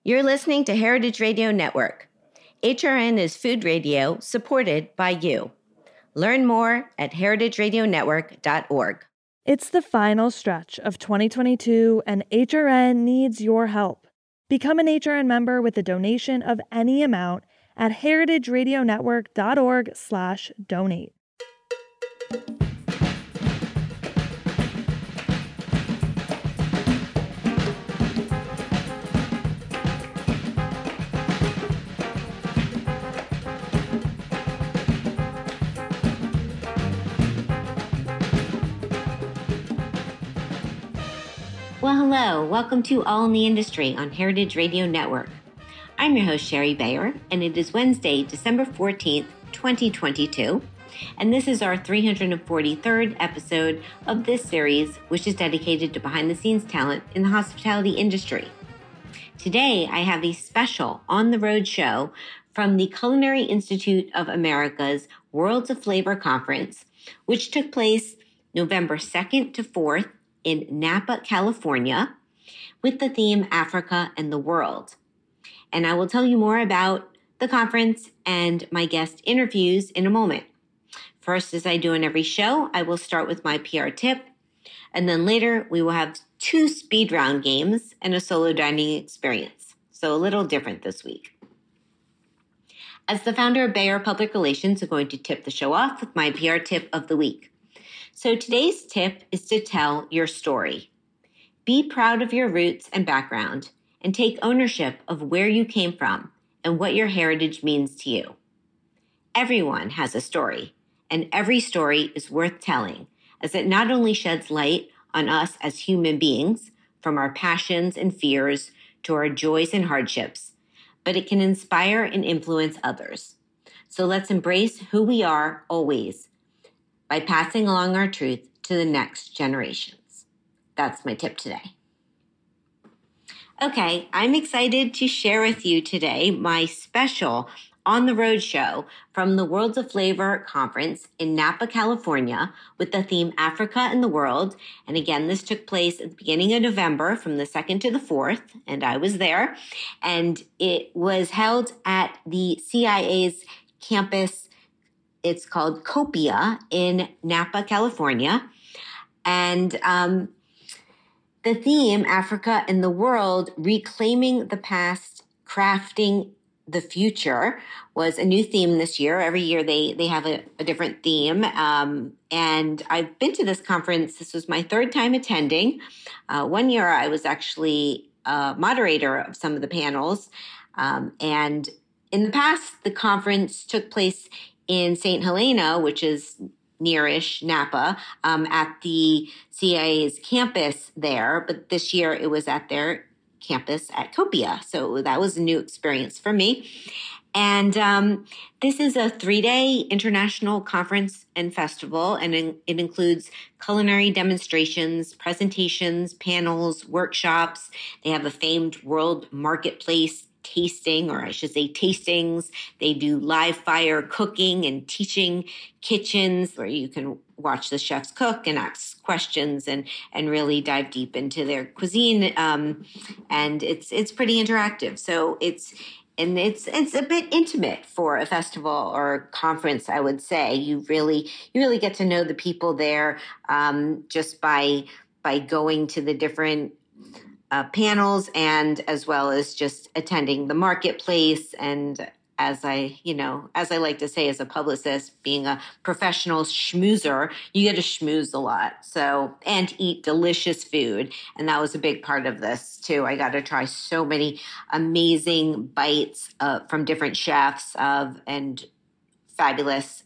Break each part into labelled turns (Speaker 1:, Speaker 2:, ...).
Speaker 1: You're listening to Heritage Radio Network. HRN is food radio supported by you. Learn more at heritageradionetwork.org.
Speaker 2: It's the final stretch of 2022, and HRN needs your help. Become an HRN member with a donation of any amount at heritageradionetwork.org/donate.
Speaker 1: Well, hello. Welcome to All in the Industry on Heritage Radio Network. I'm your host, Sherry Bayer, and it is Wednesday, December 14th, 2022, and this is our 343rd episode of this series, which is dedicated to behind-the-scenes talent in the hospitality industry. Today, I have a special on-the-road show from the Culinary Institute of America's Worlds of Flavor Conference, which took place November 2nd to 4th in Napa, California, with the theme Africa and the World. And I will tell you more about the conference and my guest interviews in a moment. First, as I do in every show, I will start with my PR tip, and then later we will have 2 speed round games and a solo dining experience. So a little different this week. As the founder of Bayer Public Relations, I'm going to tip the show off with my PR tip of the week. So today's tip is to tell your story. Be proud of your roots and background, and take ownership of where you came from and what your heritage means to you. Everyone has a story, and every story is worth telling, as it not only sheds light on us as human beings, from our passions and fears to our joys and hardships, but it can inspire and influence others. So let's embrace who we are always, by passing along our truth to the next generations. That's my tip today. Okay, I'm excited to share with you today my special on-the-road show from the Worlds of Flavor Conference in Napa, California, with the theme Africa and the World. And again, this took place at the beginning of November from the 2nd to the 4th, and I was there. And it was held at the CIA's campus. It's called Copia in Napa, California. And the theme, Africa and the World, Reclaiming the Past, Crafting the Future, was a new theme this year. Every year they have a different theme. And I've been to this conference. This was my 3rd time attending. One year I was actually a moderator of some of the panels. And in the past, the conference took place in St. Helena, which is nearish Napa, at the CIA's campus there. But this year it was at their campus at Copia. So that was a new experience for me. And this is a 3-day international conference and festival, and it includes culinary demonstrations, presentations, panels, workshops. They have a famed world marketplace tasting, or I should say tastings. They do live fire cooking and teaching kitchens where you can watch the chefs cook and ask questions and really dive deep into their cuisine. And it's pretty interactive. So it's a bit intimate for a festival or conference, I would say. You really get to know the people there just by going to the different panels, and as well as just attending the marketplace. And as I like to say as a publicist, being a professional schmoozer, you get to schmooze a lot. So, and eat delicious food. And that was a big part of this too. I got to try so many amazing bites from different chefs and fabulous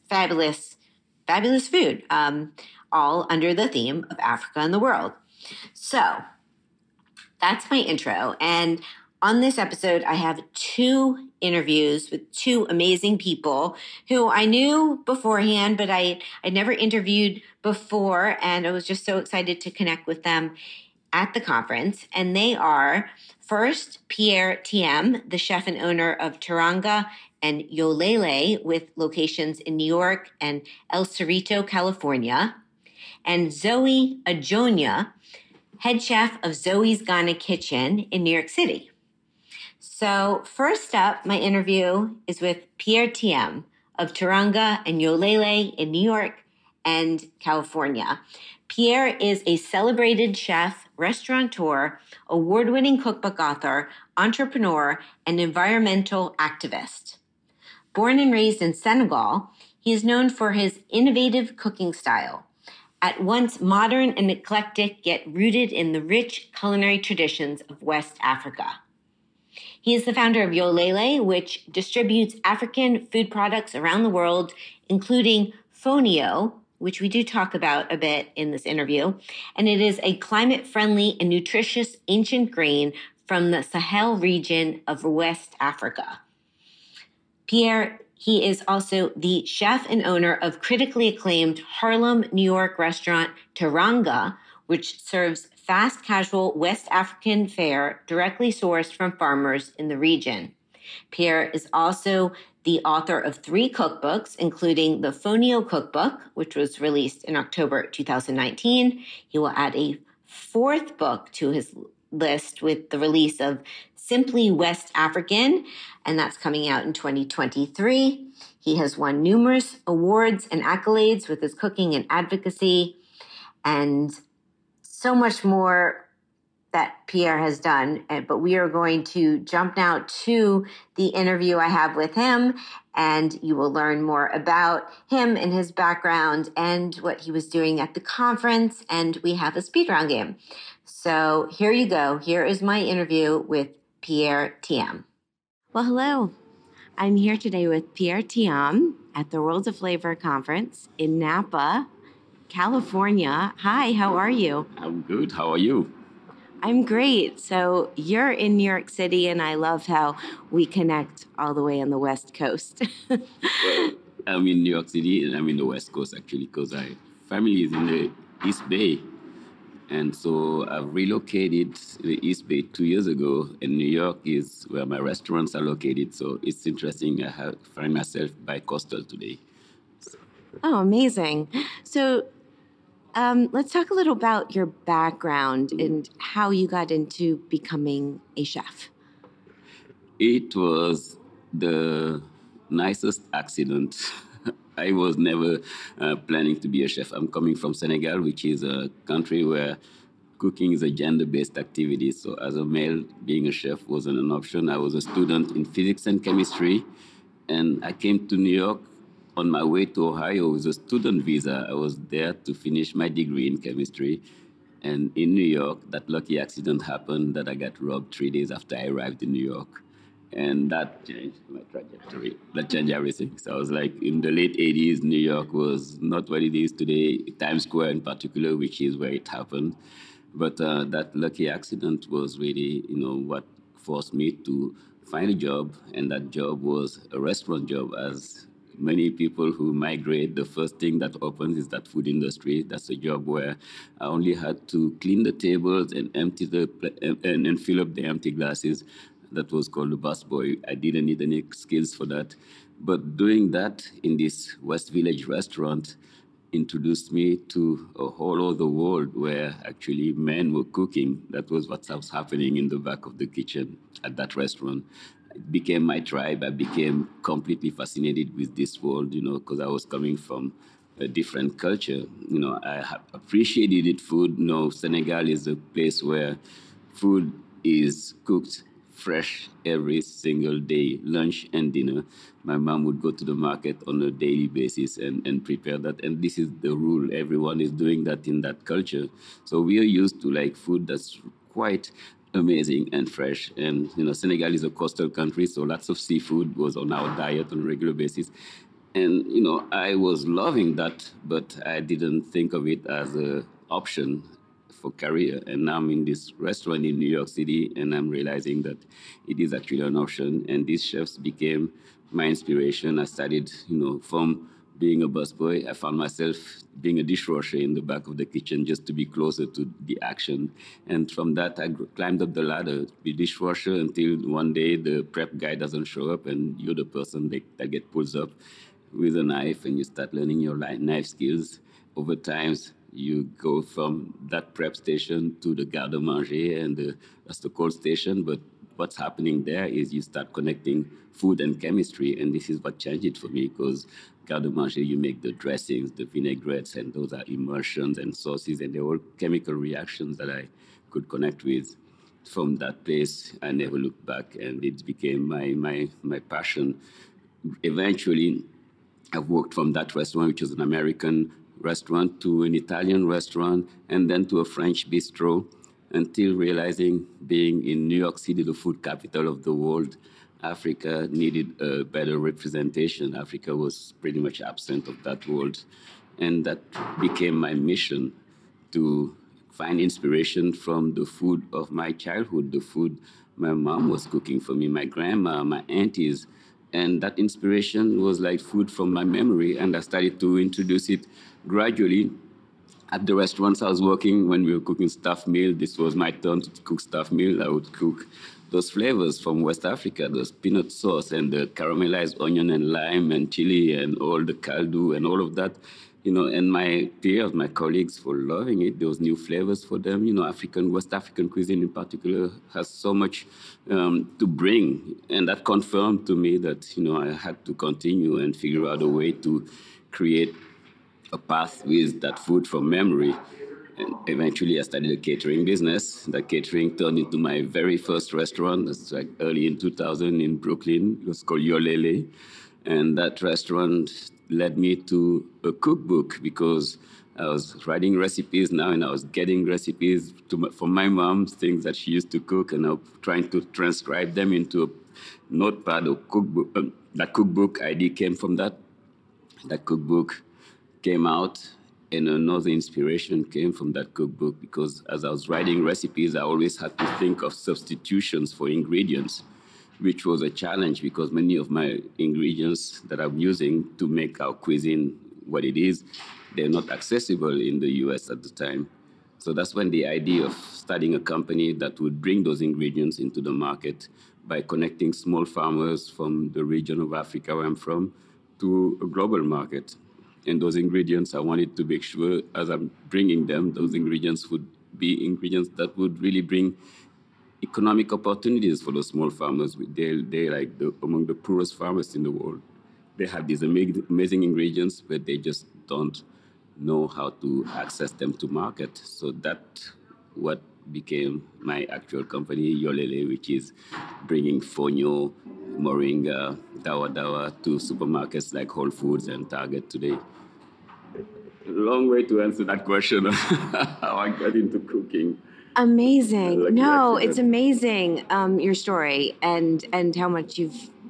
Speaker 1: food, all under the theme of Africa and the World. So, that's my intro. And on this episode, I have 2 interviews with 2 amazing people who I knew beforehand, but I never interviewed before. And I was just so excited to connect with them at the conference. And they are, first, Pierre Thiem, the chef and owner of Teranga and Yolele, with locations in New York and El Cerrito, California. And Zoe Ajonia, head chef of Zoe's Ghana Kitchen in New York City. So first up, my interview is with Pierre Thiam of Turanga and Yolele in New York and California. Pierre is a celebrated chef, restaurateur, award-winning cookbook author, entrepreneur, and environmental activist. Born and raised in Senegal, he is known for his innovative cooking style, at once modern and eclectic, yet rooted in the rich culinary traditions of West Africa. He is the founder of Yolele, which distributes African food products around the world, including Fonio, which we do talk about a bit in this interview. And it is a climate-friendly and nutritious ancient grain from the Sahel region of West Africa. Pierre, he is also the chef and owner of critically acclaimed Harlem, New York restaurant Turanga, which serves fast casual West African fare directly sourced from farmers in the region. Pierre is also the author of 3 cookbooks, including the Fonio Cookbook, which was released in October 2019. He will add a 4th book to his list with the release of Simply West African, and that's coming out in 2023. He has won numerous awards and accolades with his cooking and advocacy, and so much more that Pierre has done. But we are going to jump now to the interview I have with him, and you will learn more about him and his background and what he was doing at the conference, and we have a speed round game. So here you go. Here is my interview with Pierre Thiam. Well, hello. I'm here today with Pierre Thiam at the Worlds of Flavor Conference in Napa, California. Hi, how are you?
Speaker 3: I'm good. How are you?
Speaker 1: I'm great. So you're in New York City, and I love how we connect all the way on the West Coast.
Speaker 3: Well, I'm in New York City, and I'm in the West Coast, actually, because my family is in the East Bay. And so I've relocated to the East Bay 2 years ago, and New York is where my restaurants are located. So it's interesting. I find myself bi-coastal today.
Speaker 1: Oh, amazing. So let's talk a little about your background and how you got into becoming a chef.
Speaker 3: It was the nicest accident. I was never planning to be a chef. I'm coming from Senegal, which is a country where cooking is a gender-based activity. So as a male, being a chef wasn't an option. I was a student in physics and chemistry, and I came to New York on my way to Ohio with a student visa. I was there to finish my degree in chemistry. And in New York, that lucky accident happened that I got robbed 3 days after I arrived in New York. And that changed my trajectory. That changed everything. So I was like, in the late 80s, New York was not what it is today, Times Square in particular, which is where it happened. But that lucky accident was really, what forced me to find a job. And that job was a restaurant job. As many people who migrate, the first thing that opens is that food industry. That's a job where I only had to clean the tables and empty and fill up the empty glasses. That was called the busboy. I didn't need any skills for that. But doing that in this West Village restaurant introduced me to a whole other world where actually men were cooking. That was what was happening in the back of the kitchen at that restaurant. It became my tribe. I became completely fascinated with this world, because I was coming from a different culture. I appreciated food. Senegal is a place where food is cooked fresh every single day, lunch and dinner. My mom would go to the market on a daily basis and prepare that. And this is the rule. Everyone is doing that in that culture. So we are used to food that's quite amazing and fresh. And, Senegal is a coastal country, so lots of seafood was on our diet on a regular basis. And, I was loving that, but I didn't think of it as an option for career. And now I'm in this restaurant in New York City, and I'm realizing that it is actually an option. And these chefs became my inspiration. I started, from being a busboy. I found myself being a dishwasher in the back of the kitchen just to be closer to the action. And from that, I climbed up the ladder, be dishwasher, until one day the prep guy doesn't show up, and you're the person that get pulled up with a knife, and you start learning your knife skills. Over time, you go from that prep station to the garde-manger, and that's the cold station. But what's happening there is you start connecting food and chemistry, and this is what changed it for me, because garde-manger, you make the dressings, the vinaigrettes, and those are emulsions and sauces, and they're all chemical reactions that I could connect with. From that place, I never looked back, and it became my passion. Eventually, I've worked from that restaurant, which was an American restaurant, to an Italian restaurant, and then to a French bistro, until realizing, being in New York City, the food capital of the world, Africa needed a better representation. Africa was pretty much absent of that world. And that became my mission, to find inspiration from the food of my childhood, the food my mom was cooking for me, my grandma, my aunties. And that inspiration was like food from my memory. And I started to introduce it gradually at the restaurants I was working. When we were cooking stuffed meal, this was my turn to cook stuffed meal. I would cook those flavors from West Africa, those peanut sauce and the caramelized onion and lime and chili and all the caldo and all of that. And my peers, my colleagues were loving it. Those new flavors for them. West African cuisine in particular has so much to bring. And that confirmed to me that, I had to continue and figure out a way to create a path with that food from memory. And eventually I started a catering business. That catering turned into my very first restaurant. That's like early in 2000 in Brooklyn. It was called Yolele. And that restaurant led me to a cookbook, because I was writing recipes now, and I was getting recipes from my mom, things that she used to cook, and I was trying to transcribe them into a notepad or cookbook. That cookbook idea came from that. That cookbook came out, and another inspiration came from that cookbook, because as I was writing recipes, I always had to think of substitutions for ingredients, which was a challenge, because many of my ingredients that I'm using to make our cuisine what it is, they're not accessible in the US at the time. So that's when the idea of starting a company that would bring those ingredients into the market by connecting small farmers from the region of Africa where I'm from to a global market. And those ingredients, I wanted to make sure, as I'm bringing them, those ingredients would be ingredients that would really bring economic opportunities for those small farmers. They're like among the poorest farmers in the world. They have these amazing ingredients, but they just don't know how to access them to market. So that's what became my actual company, Yolele, which is bringing fonio, moringa, dawa dawa to supermarkets like Whole Foods and Target today. Long way to answer that question, how I got into cooking.
Speaker 1: Amazing. No, it's amazing, your story and how much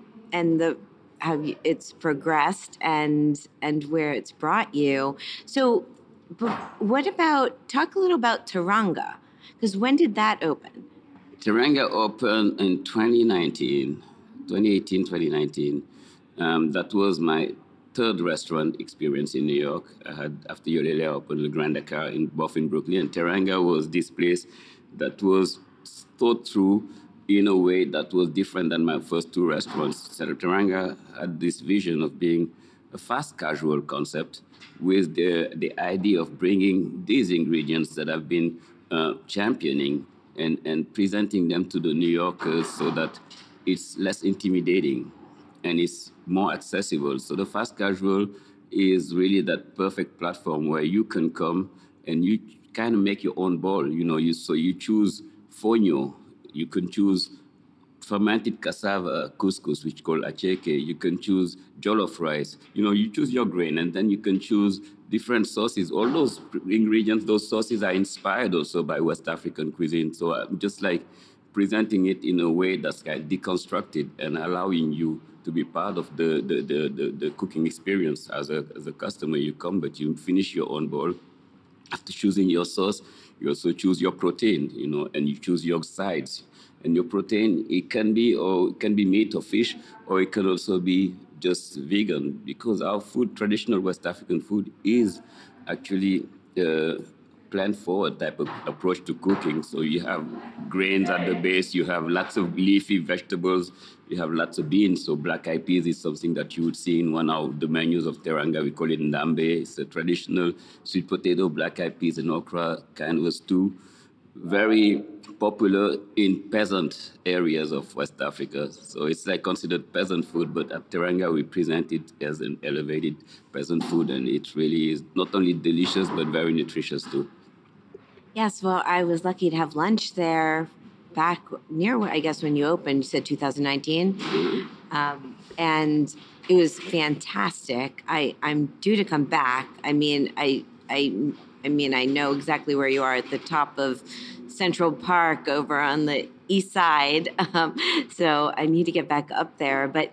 Speaker 1: it's progressed and where it's brought you. So talk a little about Teranga, because when did that open?
Speaker 3: Teranga opened in 2018, 2019. That was my third restaurant experience in New York. I had, after Yolele, I opened Le Grand Dakar both in Brooklyn, and Teranga was this place that was thought through in a way that was different than my first two restaurants. So Teranga had this vision of being a fast casual concept with the idea of bringing these ingredients that I've been championing and presenting them to the New Yorkers so that it's less intimidating and it's more accessible. So the fast casual is really that perfect platform where you can come and you kind of make your own bowl. So you choose fonio, you can choose fermented cassava couscous, which is called acheke. You can choose jollof rice. You choose your grain, and then you can choose different sauces. All those ingredients, those sauces are inspired also by West African cuisine. So I'm just like presenting it in a way that's kind of deconstructed and allowing you to be part of the cooking experience. As a customer, you come, but you finish your own bowl. After choosing your sauce, you also choose your protein, and you choose your sides. And your protein, it can be meat or fish, or it can also be just vegan, because our food, traditional West African food, is actually plant-forward type of approach to cooking. So you have grains at the base, you have lots of leafy vegetables, you have lots of beans. So black-eyed peas is something that you would see in one of the menus of Teranga. We call it ndambe. It's a traditional sweet potato, black-eyed peas, and okra kind of a stew very popular in peasant areas of West Africa. So it's like considered peasant food, but at Teranga we present it as an elevated peasant food, and it really is not only delicious but very nutritious too.
Speaker 1: Yes, well, I was lucky to have lunch there back near, I guess, when you opened. You said 2019, and it was fantastic. I'm due to come back. I know exactly where you are at the top of Central Park over on the east side. So I need to get back up there. But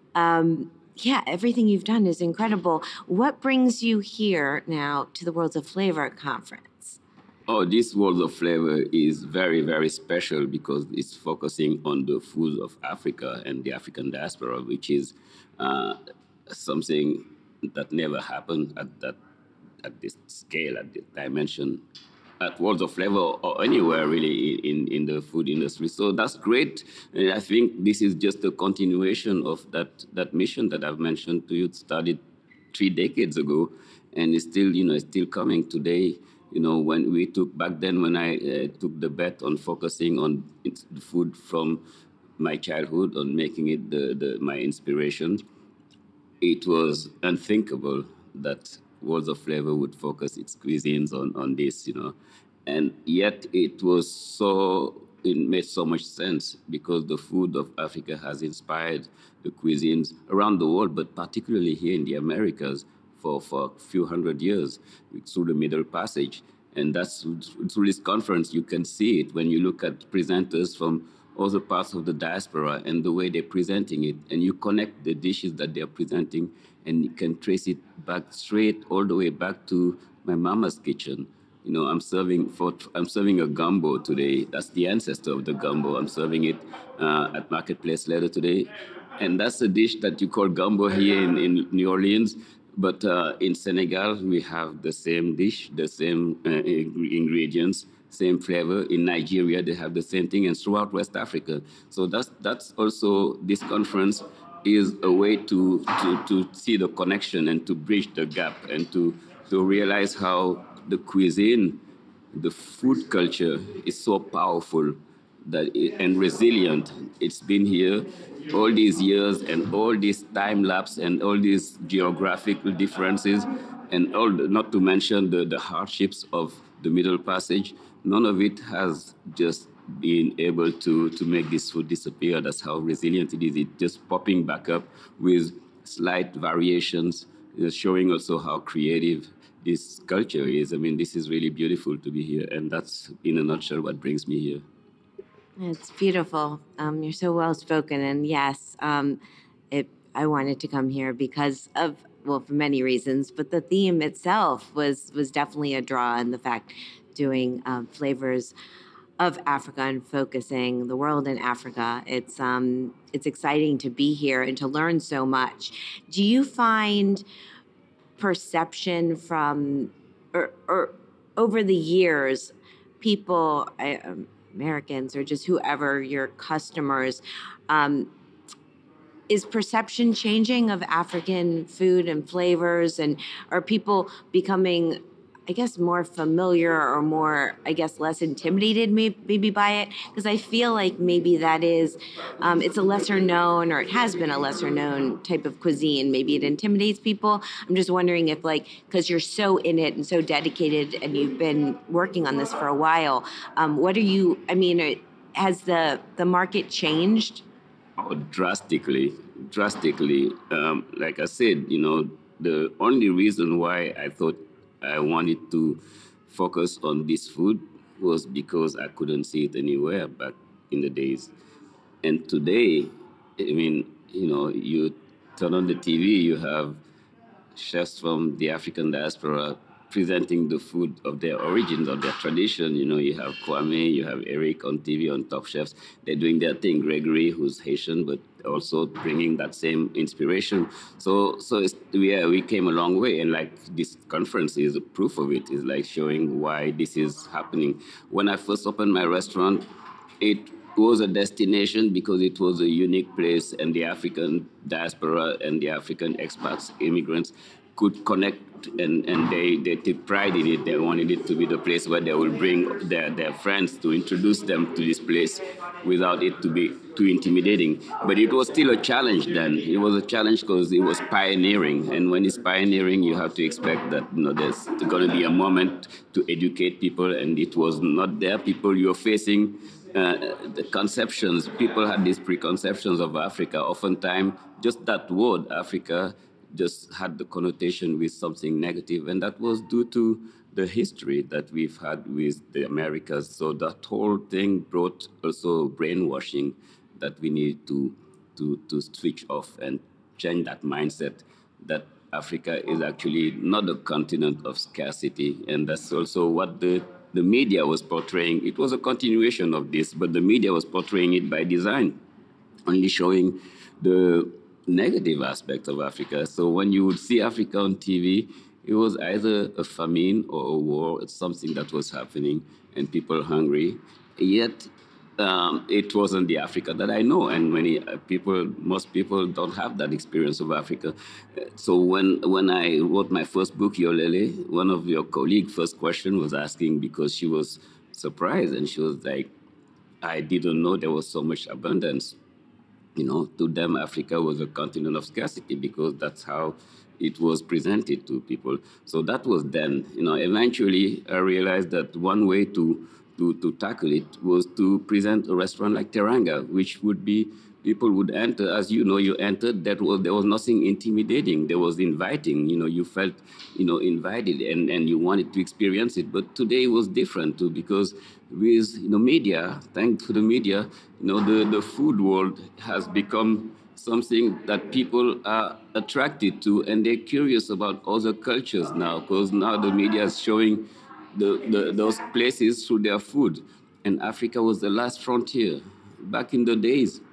Speaker 1: yeah, everything you've done is incredible. What brings you here now to the Worlds of Flavor conference?
Speaker 3: Oh, this World of Flavor is very, very special because it's focusing on the food of Africa and the African diaspora, which is uh, something that never happened at this scale, at this dimension, at World of Flavor or anywhere really in the food industry. So that's great. And I think this is just a continuation of that mission that I've mentioned to you. It started 3 decades ago, and it's still, it's still coming today. When we took back then, when I took the bet on focusing on the food from my childhood, on making it my inspiration, it was unthinkable that Worlds of Flavor would focus its cuisines on this. And yet it made so much sense because the food of Africa has inspired the cuisines around the world, but particularly here in the Americas for a few hundred years through the Middle Passage. And that's through this conference, you can see it when you look at presenters from other parts of the diaspora and the way they're presenting it. And you connect the dishes that they're presenting and you can trace it back straight all the way back to my mama's kitchen. I'm serving a gumbo today. That's the ancestor of the gumbo. I'm serving it at Marketplace later today. And that's a dish that you call gumbo here in New Orleans. But in Senegal, we have the same dish, the same ingredients, same flavor. In Nigeria, they have the same thing, and throughout West Africa. So that's also, this conference is a way to see the connection and to bridge the gap and to realize how the cuisine, the food culture is so powerful and resilient. It's been here all these years and all this time lapse and all these geographical differences and not to mention the hardships of the Middle Passage. None of it has just been able to make this food disappear. That's how resilient it is. It's just popping back up with slight variations, showing also how creative this culture is. I mean, this is really beautiful to be here, and that's, in a nutshell, what brings me here.
Speaker 1: It's beautiful. You're so well spoken, and yes, I wanted to come here because of, well, for many reasons, but the theme itself was definitely a draw, and the fact doing flavors of Africa and focusing the world in Africa. It's exciting to be here and to learn so much. Do you find perception from or over the years, people, Americans or just whoever your customers, is perception changing of African food and flavors, and are people becoming, I guess, more familiar or more, I guess, less intimidated maybe by it? Because I feel like maybe that is, it's a lesser known, or it has been a lesser known type of cuisine. Maybe it intimidates people. I'm just wondering if, like, because you're so in it and so dedicated and you've been working on this for a while, has the market changed?
Speaker 3: Oh, drastically. Like I said, the only reason why I thought I wanted to focus on this food was because I couldn't see it anywhere back in the days. And today, you turn on the TV, you have chefs from the African diaspora presenting the food of their origins, of their tradition. You have Kwame, you have Eric on TV, on Top Chefs. They're doing their thing. Gregory, who's Haitian, but also bringing that same inspiration. So we came a long way. And like this conference is a proof of it. It's like showing why this is happening. When I first opened my restaurant, it was a destination because it was a unique place, and the African diaspora and the African expats, immigrants, could connect, and they take pride in it. They wanted it to be the place where they will bring their friends to introduce them to this place without it to be too intimidating. But it was still a challenge then. It was a challenge because it was pioneering. And when it's pioneering, you have to expect that there's going to be a moment to educate people, and it was not there. People you're facing the conceptions. People had these preconceptions of Africa. Oftentimes, just that word, Africa, just had the connotation with something negative, and that was due to the history that we've had with the Americas. So that whole thing brought also brainwashing that we need to switch off and change that mindset that Africa is actually not a continent of scarcity, and that's also what the media was portraying. It was a continuation of this, but the media was portraying it by design, only showing the negative aspects of Africa. So when you would see Africa on TV, it was either a famine or a war. It's something that was happening and people hungry. Yet it wasn't the Africa that I know, and most people don't have that experience of Africa. So when I wrote my first book, Yolele, one of your colleagues' first question was asking, because she was surprised, and she was like, I didn't know there was so much abundance. To them, Africa was a continent of scarcity because that's how it was presented to people. So that was then. Eventually, I realized that one way to tackle it was to present a restaurant like Teranga, which would be, people would enter. As you entered, there was nothing intimidating. There was inviting. You felt, invited, and you wanted to experience it. But today it was different too, because with media, thanks to the media, the food world has become something that people are attracted to, and they're curious about other cultures now, because now the media is showing those places through their food. And Africa was the last frontier. Back in the days,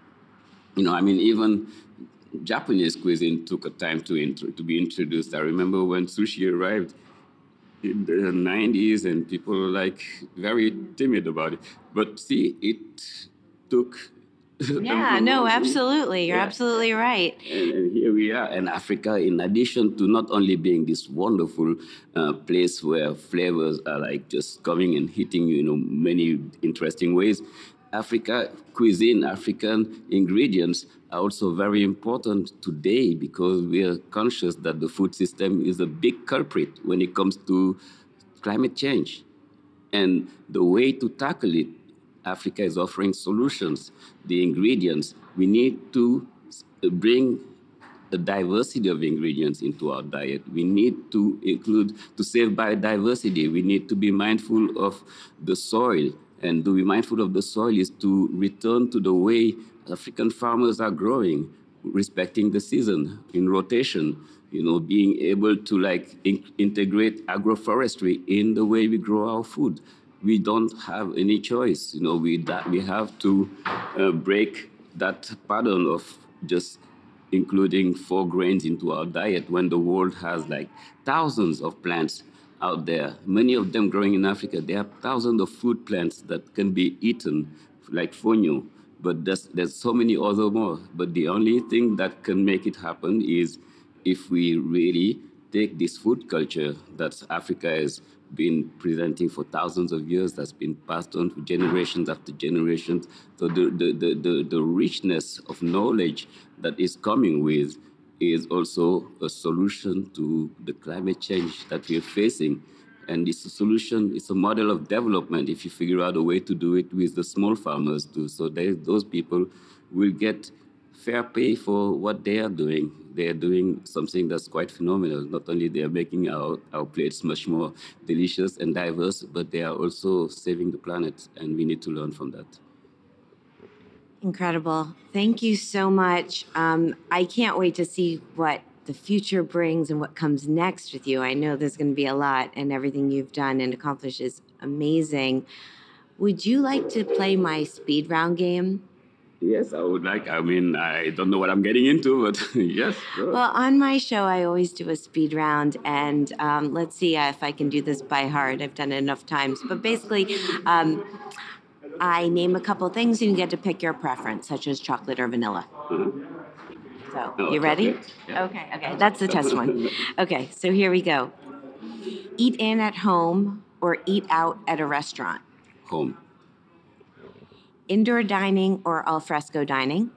Speaker 3: even Japanese cuisine took a time to be introduced. I remember when sushi arrived in the 90s, and people were very timid about it. But see, it took...
Speaker 1: Yeah, no, absolutely. You're absolutely right.
Speaker 3: And here we are. And Africa, in addition to not only being this wonderful place where flavors are just coming and hitting you in many interesting ways, African ingredients are also very important today, because we are conscious that the food system is a big culprit when it comes to climate change. And the way to tackle it, Africa is offering solutions. The ingredients, we need to bring the diversity of ingredients into our diet. We need to save biodiversity. We need to be mindful of the soil. And to be mindful of the soil is to return to the way African farmers are growing, respecting the season, in rotation, being able to integrate agroforestry in the way we grow our food. We don't have any choice. We have to break that pattern of just including 4 grains into our diet when the world has thousands of plants out there, many of them growing in Africa. There are thousands of food plants that can be eaten, like fonio, but there's so many other more. But the only thing that can make it happen is if we really take this food culture that Africa has been presenting for thousands of years, that's been passed on to generations after generations. So the richness of knowledge that is coming with is also a solution to the climate change that we are facing. And it's a solution, it's a model of development if you figure out a way to do it with the small farmers too. So those people will get fair pay for what they are doing. They are doing something that's quite phenomenal. Not only they are making our plates much more delicious and diverse, but they are also saving the planet, and we need to learn from that.
Speaker 1: Incredible. Thank you so much. I can't wait to see what the future brings and what comes next with you. I know there's going to be a lot, and everything you've done and accomplished is amazing. Would you like to play my speed round game?
Speaker 3: Yes, I would like. I mean, I don't know what I'm getting into, but yes. Sure.
Speaker 1: Well, on my show, I always do a speed round, and let's see if I can do this by heart. I've done it enough times. But basically, I name a couple things, and you get to pick your preference, such as chocolate or vanilla. So,
Speaker 3: Oh,
Speaker 1: you ready?
Speaker 3: chocolate. Yeah.
Speaker 1: Okay, that's the test one. Okay, so here we go. Eat in at home or eat out at a restaurant?
Speaker 3: Home.
Speaker 1: Indoor dining or al fresco dining?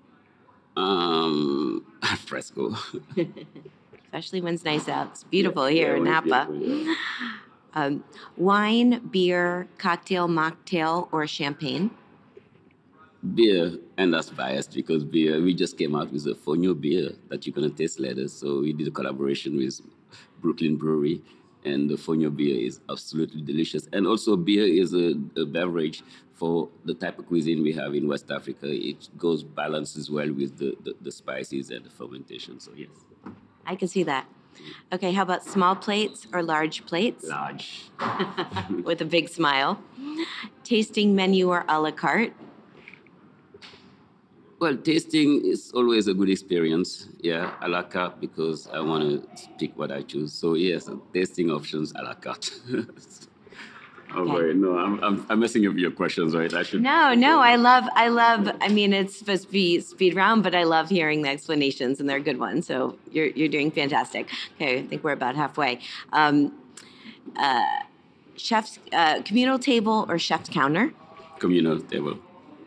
Speaker 3: Fresco.
Speaker 1: Especially when it's nice out. It's beautiful here in
Speaker 3: Yeah, it's
Speaker 1: Napa.
Speaker 3: beautiful, yeah.
Speaker 1: Wine, beer, cocktail, mocktail, or champagne?
Speaker 3: Beer, and that's biased because beer, we just came out with a Fonio beer that you're going to taste later. So we did a collaboration with Brooklyn Brewery, and the Fonio beer is absolutely delicious. And also, beer is a beverage for the type of cuisine we have in West Africa. It goes balances well with the spices and the fermentation. So, yes.
Speaker 1: I can see that. Okay, how about small plates or large plates?
Speaker 3: Large.
Speaker 1: With a big smile. Tasting menu or a la carte?
Speaker 3: Well, tasting is always a good experience. Yeah, a la carte because I want to pick what I choose. So yes, tasting options a la carte. Oh wait, no, I'm messing up your questions, right? I should.
Speaker 1: No, I love. I mean, it's supposed to be speed round, but I love hearing the explanations, and they're good ones. So you're doing fantastic. Okay, I think we're about halfway. Chef's communal table or chef's counter?
Speaker 3: Communal table.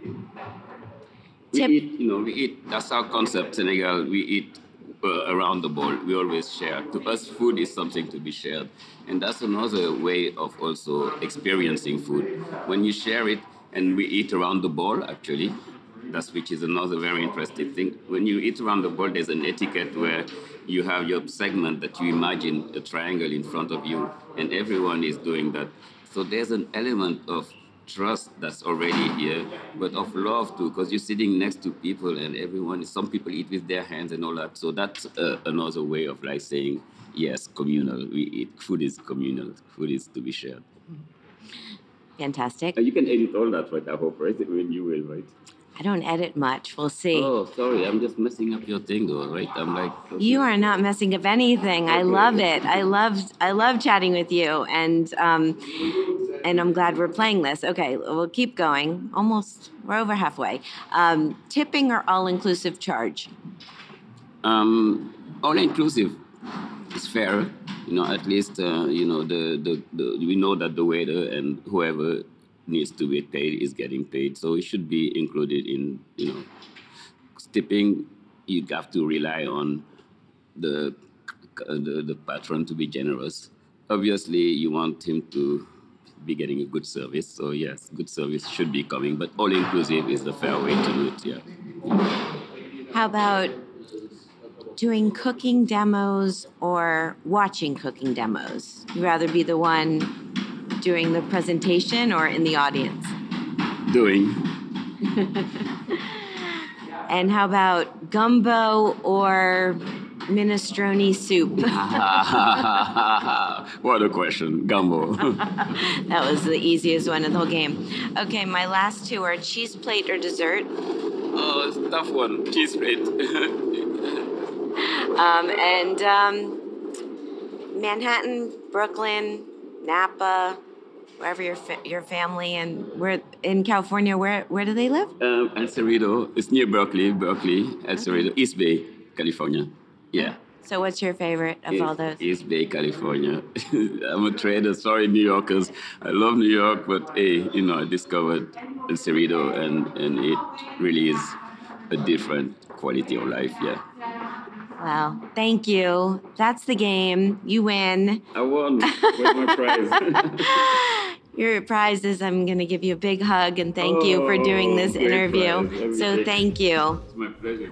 Speaker 3: We eat. That's our concept, Senegal. We eat around the bowl. We always share. To us, food is something to be shared. And that's another way of also experiencing food. When you share it, and we eat around the bowl, actually, which is another very interesting thing. When you eat around the bowl, there's an etiquette where you have your segment that you imagine a triangle in front of you, and everyone is doing that. So there's an element of trust that's already here, but of love too, because you're sitting next to people and some people eat with their hands and all that. So that's another way of like saying, yes, communal. We eat. Food is communal. Food is to be shared.
Speaker 1: Fantastic.
Speaker 3: And you can edit all that, right? I hope, right? When you will, right?
Speaker 1: I don't edit much. We'll see.
Speaker 3: Oh, sorry. I'm just messing up your thing, though, right? I'm like... Okay.
Speaker 1: You are not messing up anything. Okay. I love it. I love chatting with you, and I'm glad we're playing this. Okay, we'll keep going. We're over halfway. Tipping or all-inclusive charge?
Speaker 3: All-inclusive is fair. At least, we know that the waiter and whoever needs to be paid is getting paid. So it should be included in, tipping. You have to rely on the patron to be generous. Obviously, you want him to be getting a good service. So yes, good service should be coming, but all-inclusive is the fair way to do it, yeah.
Speaker 1: How about doing cooking demos or watching cooking demos? You'd rather be the one doing the presentation or in the audience?
Speaker 3: Doing.
Speaker 1: And how about gumbo or minestrone soup?
Speaker 3: What a question. Gumbo.
Speaker 1: That was the easiest one of the whole game. Okay, my last two are cheese plate or dessert?
Speaker 3: Oh, it's a tough one. Cheese plate.
Speaker 1: Manhattan, Brooklyn, Napa, wherever your family, and where in California, where do they live?
Speaker 3: El Cerrito. It's near Berkeley, El Cerrito, East Bay, California. Yeah.
Speaker 1: So what's your favorite of all those?
Speaker 3: East Bay, California. I'm a trader. Sorry, New Yorkers. I love New York, but hey, I discovered El Cerrito, and it really is a different quality of life, yeah.
Speaker 1: Wow, thank you. That's the game. You win.
Speaker 3: I won. Where's my prize?
Speaker 1: Your prize is I'm going to give you a big hug and thank you for doing this interview. So thank you.
Speaker 3: It's my pleasure.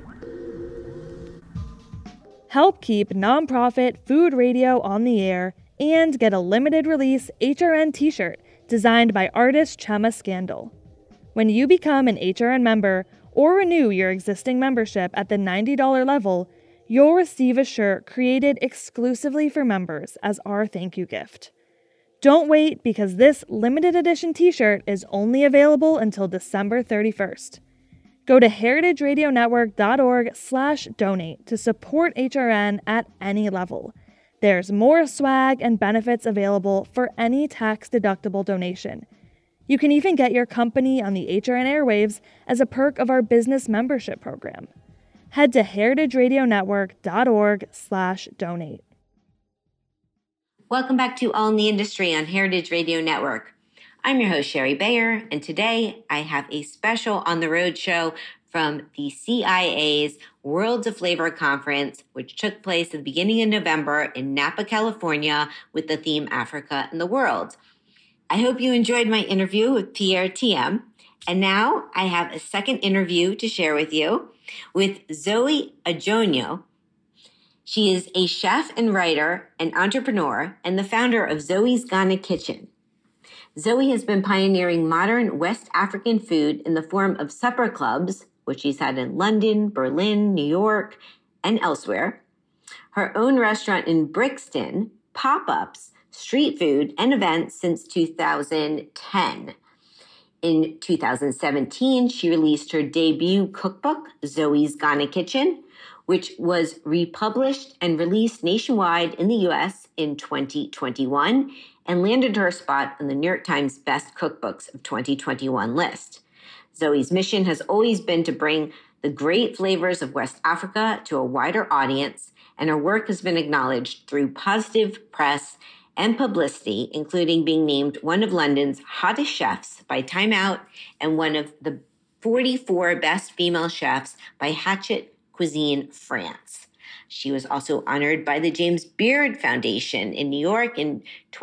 Speaker 2: Help keep nonprofit food radio on the air and get a limited release HRN t-shirt designed by artist Chema Scandal. When you become an HRN member or renew your existing membership at the $90 level, you'll receive a shirt created exclusively for members as our thank you gift. Don't wait, because this limited edition t-shirt is only available until December 31st. Go to heritageradionetwork.org/donate to support HRN at any level. There's more swag and benefits available for any tax-deductible donation. You can even get your company on the HRN airwaves as a perk of our business membership program. head to heritageradionetwork.org/donate.
Speaker 1: Welcome back to All in the Industry on Heritage Radio Network. I'm your host, Sherry Bayer, and today I have a special on the road show from the CIA's Worlds of Flavor Conference, which took place at the beginning of November in Napa, California, with the theme Africa and the World. I hope you enjoyed my interview with Pierre Thiam. And now I have a second interview to share with you with Zoe Ajonyo. She is a chef and writer and entrepreneur and the founder of Zoe's Ghana Kitchen. Zoe has been pioneering modern West African food in the form of supper clubs, which she's had in London, Berlin, New York, and elsewhere. Her own restaurant in Brixton, pop-ups, street food, and events since 2010. In 2017, she released her debut cookbook, Zoe's Ghana Kitchen, which was republished and released nationwide in the U.S. in 2021 and landed her spot on the New York Times Best Cookbooks of 2021 list. Zoe's mission has always been to bring the great flavors of West Africa to a wider audience, and her work has been acknowledged through positive press and publicity, including being named one of London's hottest chefs by Time Out and one of the 44 best female chefs by Hachette Cuisine France. She was also honored by the James Beard Foundation in New York in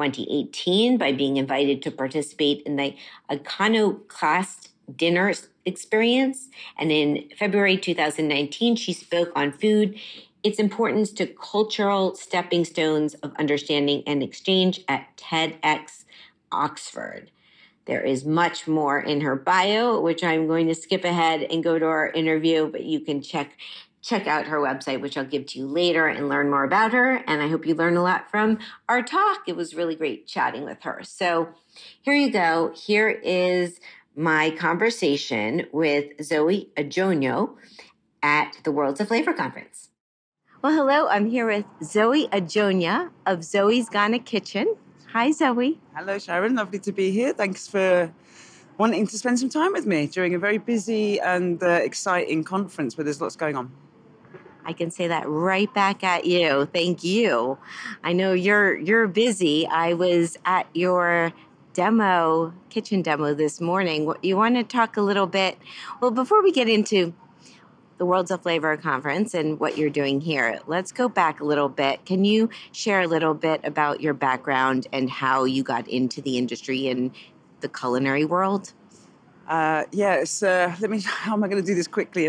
Speaker 1: 2018 by being invited to participate in the Iconoclast dinner experience. And in February 2019, she spoke on food, its importance to cultural stepping stones of understanding and exchange at TEDx Oxford. There is much more in her bio, which I'm going to skip ahead and go to our interview, but you can check out her website, which I'll give to you later, and learn more about her. And I hope you learn a lot from our talk. It was really great chatting with her. So here you go. Here is my conversation with Zoe Ajonyo at the Worlds of Flavor Conference. Well, hello. I'm here with Zoe Ajonyo of Zoe's Ghana Kitchen. Hi, Zoe.
Speaker 4: Hello, Sharon. Lovely to be here. Thanks for wanting to spend some time with me during a very busy and exciting conference where there's lots going on.
Speaker 1: I can say that right back at you. Thank you. I know you're busy. I was at your kitchen demo this morning. You want to talk a little bit? Well, before we get into the Worlds of Flavor Conference and what you're doing here, let's go back a little bit. Can you share a little bit about your background and how you got into the industry and the culinary world?
Speaker 4: Yes. How am I going to do this quickly?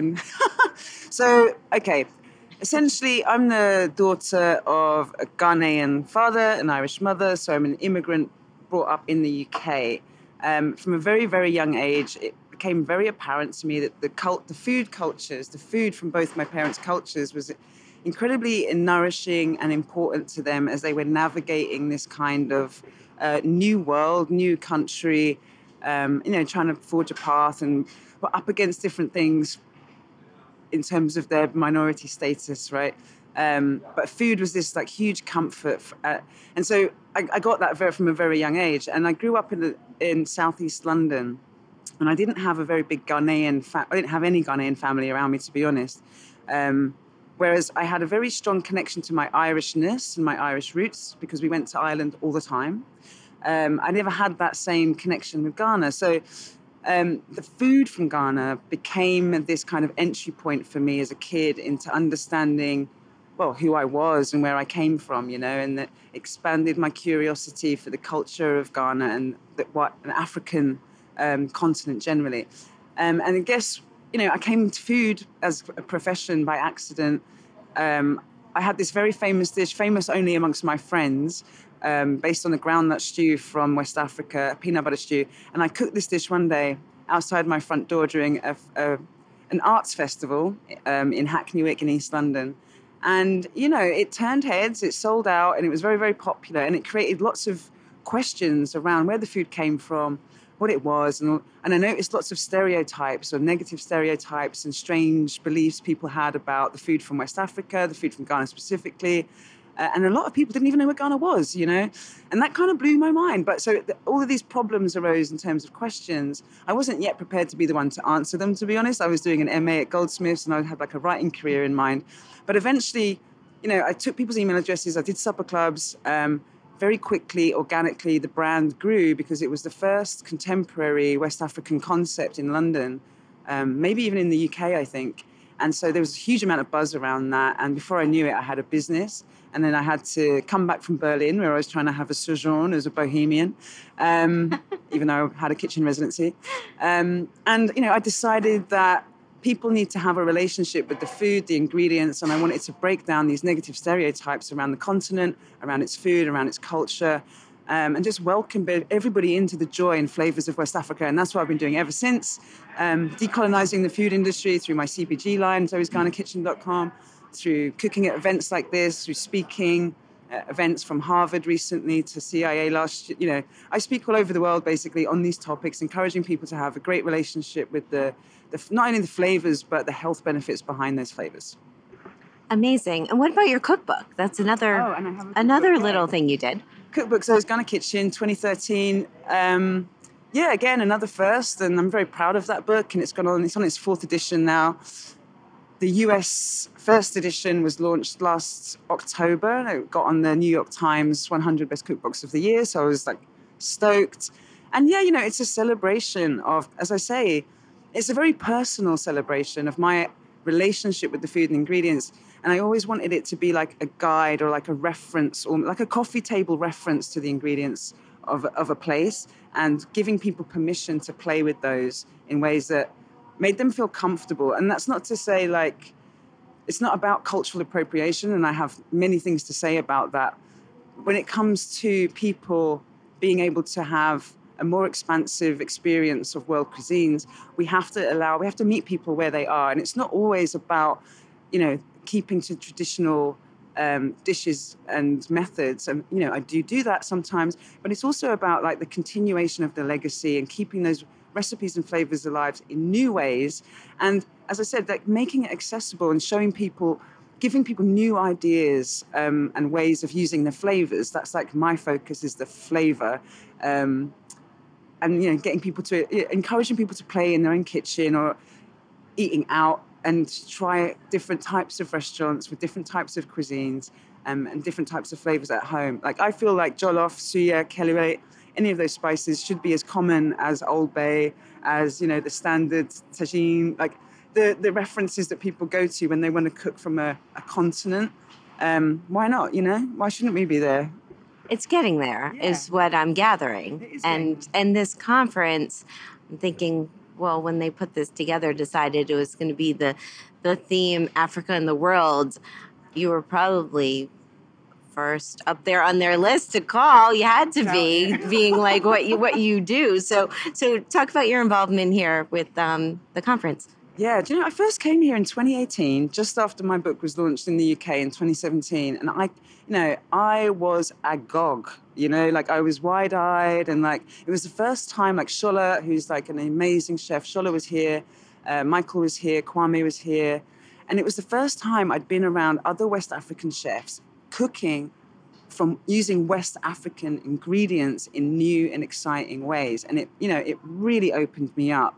Speaker 4: Okay. Essentially, I'm the daughter of a Ghanaian father, an Irish mother, so I'm an immigrant brought up in the UK. From a very, very young age, it became very apparent to me that the food cultures, the food from both my parents' cultures was incredibly nourishing and important to them as they were navigating this kind of new world, new country, trying to forge a path and were up against different things in terms of their minority status, right? But food was this like huge comfort. And so I got that from a very young age. And I grew up in Southeast London. And I didn't have a very big I didn't have any Ghanaian family around me, to be honest. Whereas I had a very strong connection to my Irishness and my Irish roots because we went to Ireland all the time. I never had that same connection with Ghana. So the food from Ghana became this kind of entry point for me as a kid into understanding, well, who I was and where I came from, and that expanded my curiosity for the culture of Ghana and what an African continent generally. And I guess, I came to food as a profession by accident. I had this very famous dish, famous only amongst my friends, based on a groundnut stew from West Africa, a peanut butter stew. And I cooked this dish one day outside my front door during an arts festival in Hackney Wick in East London. And, it turned heads, it sold out, and it was very, very popular. And it created lots of questions around where the food came from, what it was. And I noticed lots of stereotypes or negative stereotypes and strange beliefs people had about the food from West Africa, the food from Ghana specifically. And a lot of people didn't even know what Ghana was, you know, and that kind of blew my mind. But so all of these problems arose in terms of questions. I wasn't yet prepared to be the one to answer them, to be honest. I was doing an MA at Goldsmiths and I had like a writing career in mind. But eventually, you know, I took people's email addresses, I did supper clubs. Very quickly, organically, the brand grew because it was the first contemporary West African concept in London, maybe even in the UK, I think. And so there was a huge amount of buzz around that. And before I knew it, I had a business. And then I had to come back from Berlin, where I was trying to have a sojourn as a bohemian, even though I had a kitchen residency. And, you know, I decided that people need to have a relationship with the food, the ingredients, and I wanted to break down these negative stereotypes around the continent, around its food, around its culture, and just welcome everybody into the joy and flavors of West Africa. And that's what I've been doing ever since, decolonizing the food industry through my CPG line, zoesghanakitchen.com, through cooking at events like this, through speaking at events from Harvard recently to CIA last year. You know, I speak all over the world basically on these topics, encouraging people to have a great relationship with the not only the flavors, but the health benefits behind those flavors.
Speaker 1: Amazing. And what about your cookbook? That's another little thing you did.
Speaker 4: Cookbook, so it's Ghana Kitchen, 2013. Yeah, again, another first, and I'm very proud of that book, and it's on its fourth edition now. The US first edition was launched last October, and it got on the New York Times 100 Best Cookbooks of the Year, so I was like stoked. And yeah, you know, it's a celebration of, as I say, it's a very personal celebration of my relationship with the food and ingredients. And I always wanted it to be like a guide or like a reference or like a coffee table reference to the ingredients of a place, and giving people permission to play with those in ways that made them feel comfortable. And that's not to say like, it's not about cultural appropriation. And I have many things to say about that. When it comes to people being able to have a more expansive experience of world cuisines, we have to meet people where they are. And it's not always about, you know, keeping to traditional dishes and methods. And, you know, I do that sometimes, but it's also about like the continuation of the legacy and keeping those recipes and flavors alive in new ways. And as I said, like making it accessible and showing people, giving people new ideas and ways of using the flavors. That's like my focus is the flavor. And, you know, encouraging people to play in their own kitchen or eating out and try different types of restaurants with different types of cuisines and different types of flavors at home. Like, I feel like jollof, suya, kelewele, any of those spices should be as common as Old Bay, as, you know, the standard tagine, like the references that people go to when they want to cook from a continent. Why not, you know? Why shouldn't we be there?
Speaker 1: It's getting there, is what I'm gathering. And this conference, I'm thinking, well, when they put this together, decided it was going to be the theme Africa and the world, you were probably first up there on their list to call. You had to be, being like what you do. So talk about your involvement here with the conference.
Speaker 4: Yeah, do you know, I first came here in 2018, just after my book was launched in the UK in 2017. And I was agog, you know, like I was wide-eyed, and like it was the first time, like Shola, who's like an amazing chef, Shola was here, Michael was here, Kwame was here. And it was the first time I'd been around other West African chefs cooking from using West African ingredients in new and exciting ways. And it really opened me up.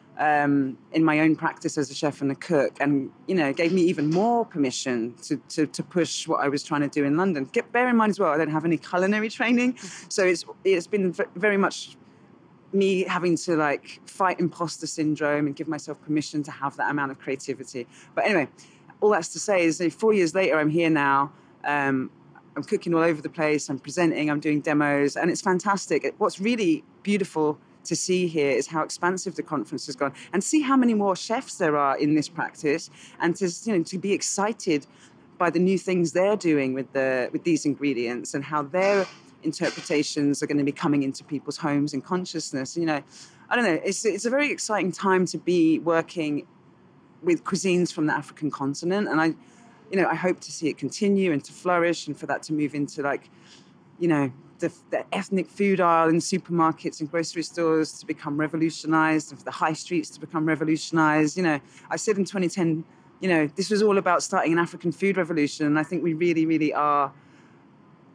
Speaker 4: In my own practice as a chef and a cook, and, you know, gave me even more permission to push what I was trying to do in London. Bear in mind as well, I don't have any culinary training, so it's been very much me having to like fight imposter syndrome and give myself permission to have that amount of creativity. But anyway, all that's to say is 4 years later, I'm here now. I'm cooking all over the place. I'm presenting. I'm doing demos, and it's fantastic. What's really beautiful to see here is how expansive the conference has gone, and see how many more chefs there are in this practice, and to be excited by the new things they're doing with these ingredients and how their interpretations are going to be coming into people's homes and consciousness. You know, I don't know. It's a very exciting time to be working with cuisines from the African continent, and I hope to see it continue and to flourish, and for that to move into like, you know, the ethnic food aisle in supermarkets and grocery stores to become revolutionized, and for the high streets to become revolutionized. You know, I said in 2010, you know, this was all about starting an African food revolution. And I think we really, really are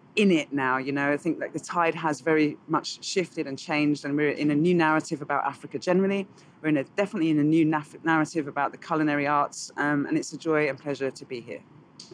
Speaker 4: in it now. I think like the tide has very much shifted and changed, and we're in a new narrative about Africa generally. We're definitely in a new narrative about the culinary arts, and it's a joy and pleasure to be here.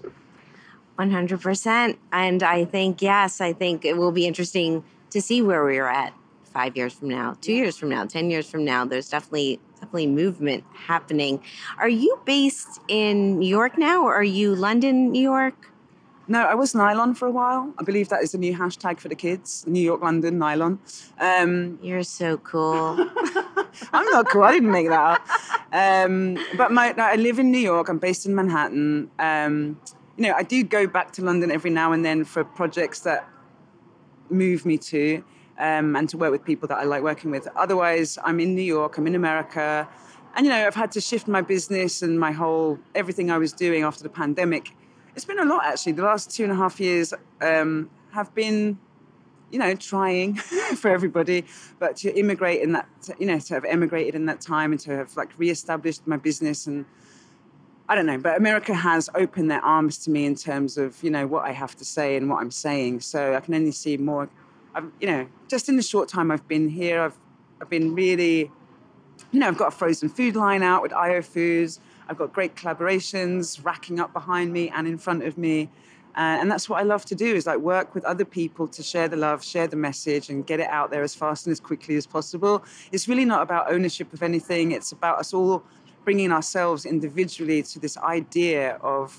Speaker 1: 100%. And I think it will be interesting to see where we're at 5 years from now, 2 years from now, 10 years from now. There's definitely movement happening. Are you based in New York now, or are you London, New York?
Speaker 4: No, I was Nylon for a while. I believe that is the new hashtag for the kids. New York, London, Nylon.
Speaker 1: You're so cool.
Speaker 4: I'm not cool. I didn't make that up. But I live in New York. I'm based in Manhattan. I do go back to London every now and then for projects that move me to, and to work with people that I like working with. Otherwise, I'm in New York. I'm in America. And, I've had to shift my business and everything I was doing after the pandemic. It's been a lot, actually. The last 2.5 years have been, trying for everybody. But to immigrate in that, to have emigrated in that time and to have reestablished my business, and I don't know. But America has opened their arms to me in terms of, what I have to say and what I'm saying. So I can only see more. Just in the short time I've been here, I've been really, I've got a frozen food line out with IO Foods. I've got great collaborations racking up behind me and in front of me. And that's what I love to do, is work with other people to share the love, share the message, and get it out there as fast and as quickly as possible. It's really not about ownership of anything. It's about us all bringing ourselves individually to this idea of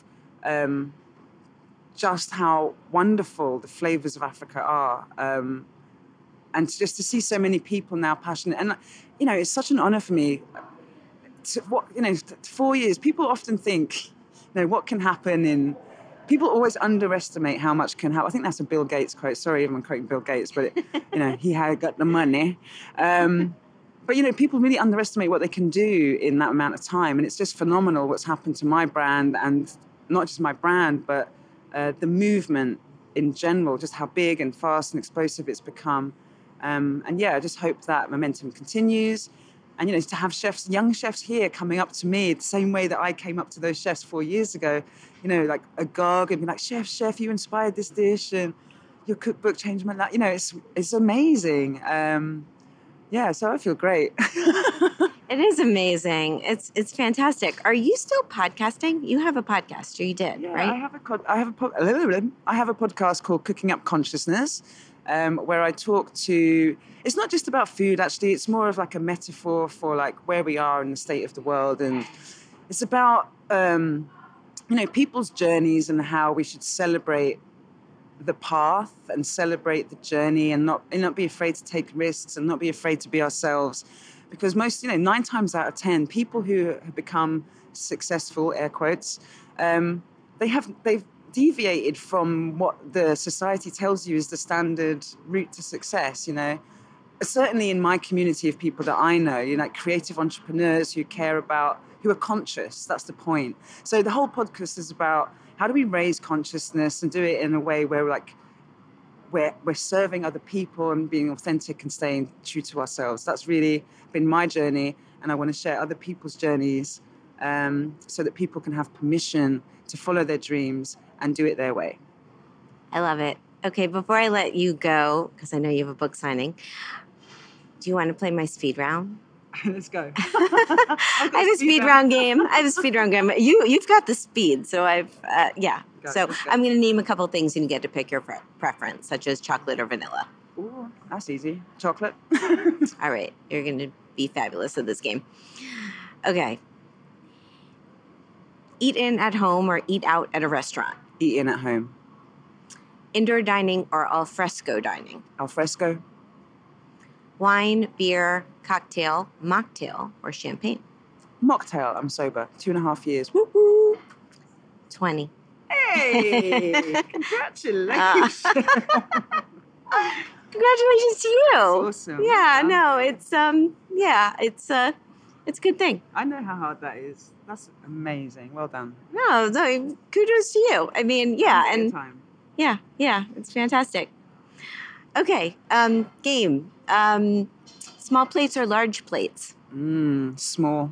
Speaker 4: just how wonderful the flavors of Africa are. And just to see so many people now passionate. And, it's such an honor for me. 4 years, people often think, what can happen people always underestimate how much can happen. I think that's a Bill Gates quote. Sorry if I'm quoting Bill Gates, but he had got the money. But, people really underestimate what they can do in that amount of time. And it's just phenomenal what's happened to my brand, and not just my brand, but the movement in general, just how big and fast and explosive it's become. I just hope that momentum continues. And, to have young chefs here coming up to me the same way that I came up to those chefs 4 years ago, like Agag, and be like, chef, you inspired this dish, and your cookbook changed my life. It's amazing. So I feel great.
Speaker 1: It is amazing. It's fantastic. Are you still podcasting? You have a podcast, or you did, right?
Speaker 4: I have a podcast called Cooking Up Consciousness, where I talk to. It's not just about food, actually. It's more of a metaphor for where we are in the state of the world, and it's about people's journeys and how we should celebrate the path and celebrate the journey, and not be afraid to take risks and not be afraid to be ourselves. Because most, 9 times out of 10, people who have become successful, air quotes, they've deviated from what the society tells you is the standard route to success, Certainly in my community of people that I know, creative entrepreneurs who are conscious. That's the point. So the whole podcast is about how do we raise consciousness and do it in a way where we're serving other people and being authentic and staying true to ourselves. That's really been my journey, and I want to share other people's journeys so that people can have permission to follow their dreams and do it their way.
Speaker 1: I love it. Okay, before I let you go, because I know you have a book signing, do you want to play my speed round?
Speaker 4: Let's go.
Speaker 1: I have a speed round game. You've got the speed, so I'm going to name a couple things and you get to pick your preference, such as chocolate or vanilla.
Speaker 4: Ooh, that's easy. Chocolate.
Speaker 1: All right, you're going to be fabulous at this game. Okay. Eat in at home or eat out at a restaurant?
Speaker 4: Eat in at home.
Speaker 1: Indoor dining or al fresco dining?
Speaker 4: Al fresco.
Speaker 1: Wine, beer, cocktail, mocktail, or champagne?
Speaker 4: Mocktail. I'm sober. 2.5 years. Woo-hoo.
Speaker 1: 20.
Speaker 4: Hey! Congratulations.
Speaker 1: Congratulations to you.
Speaker 4: That's awesome.
Speaker 1: Yeah, no, it's a good thing.
Speaker 4: I know how hard that is. That's amazing. Well done.
Speaker 1: No, kudos to you. I mean, it's fantastic. Okay, game. Small plates or large plates?
Speaker 4: Small.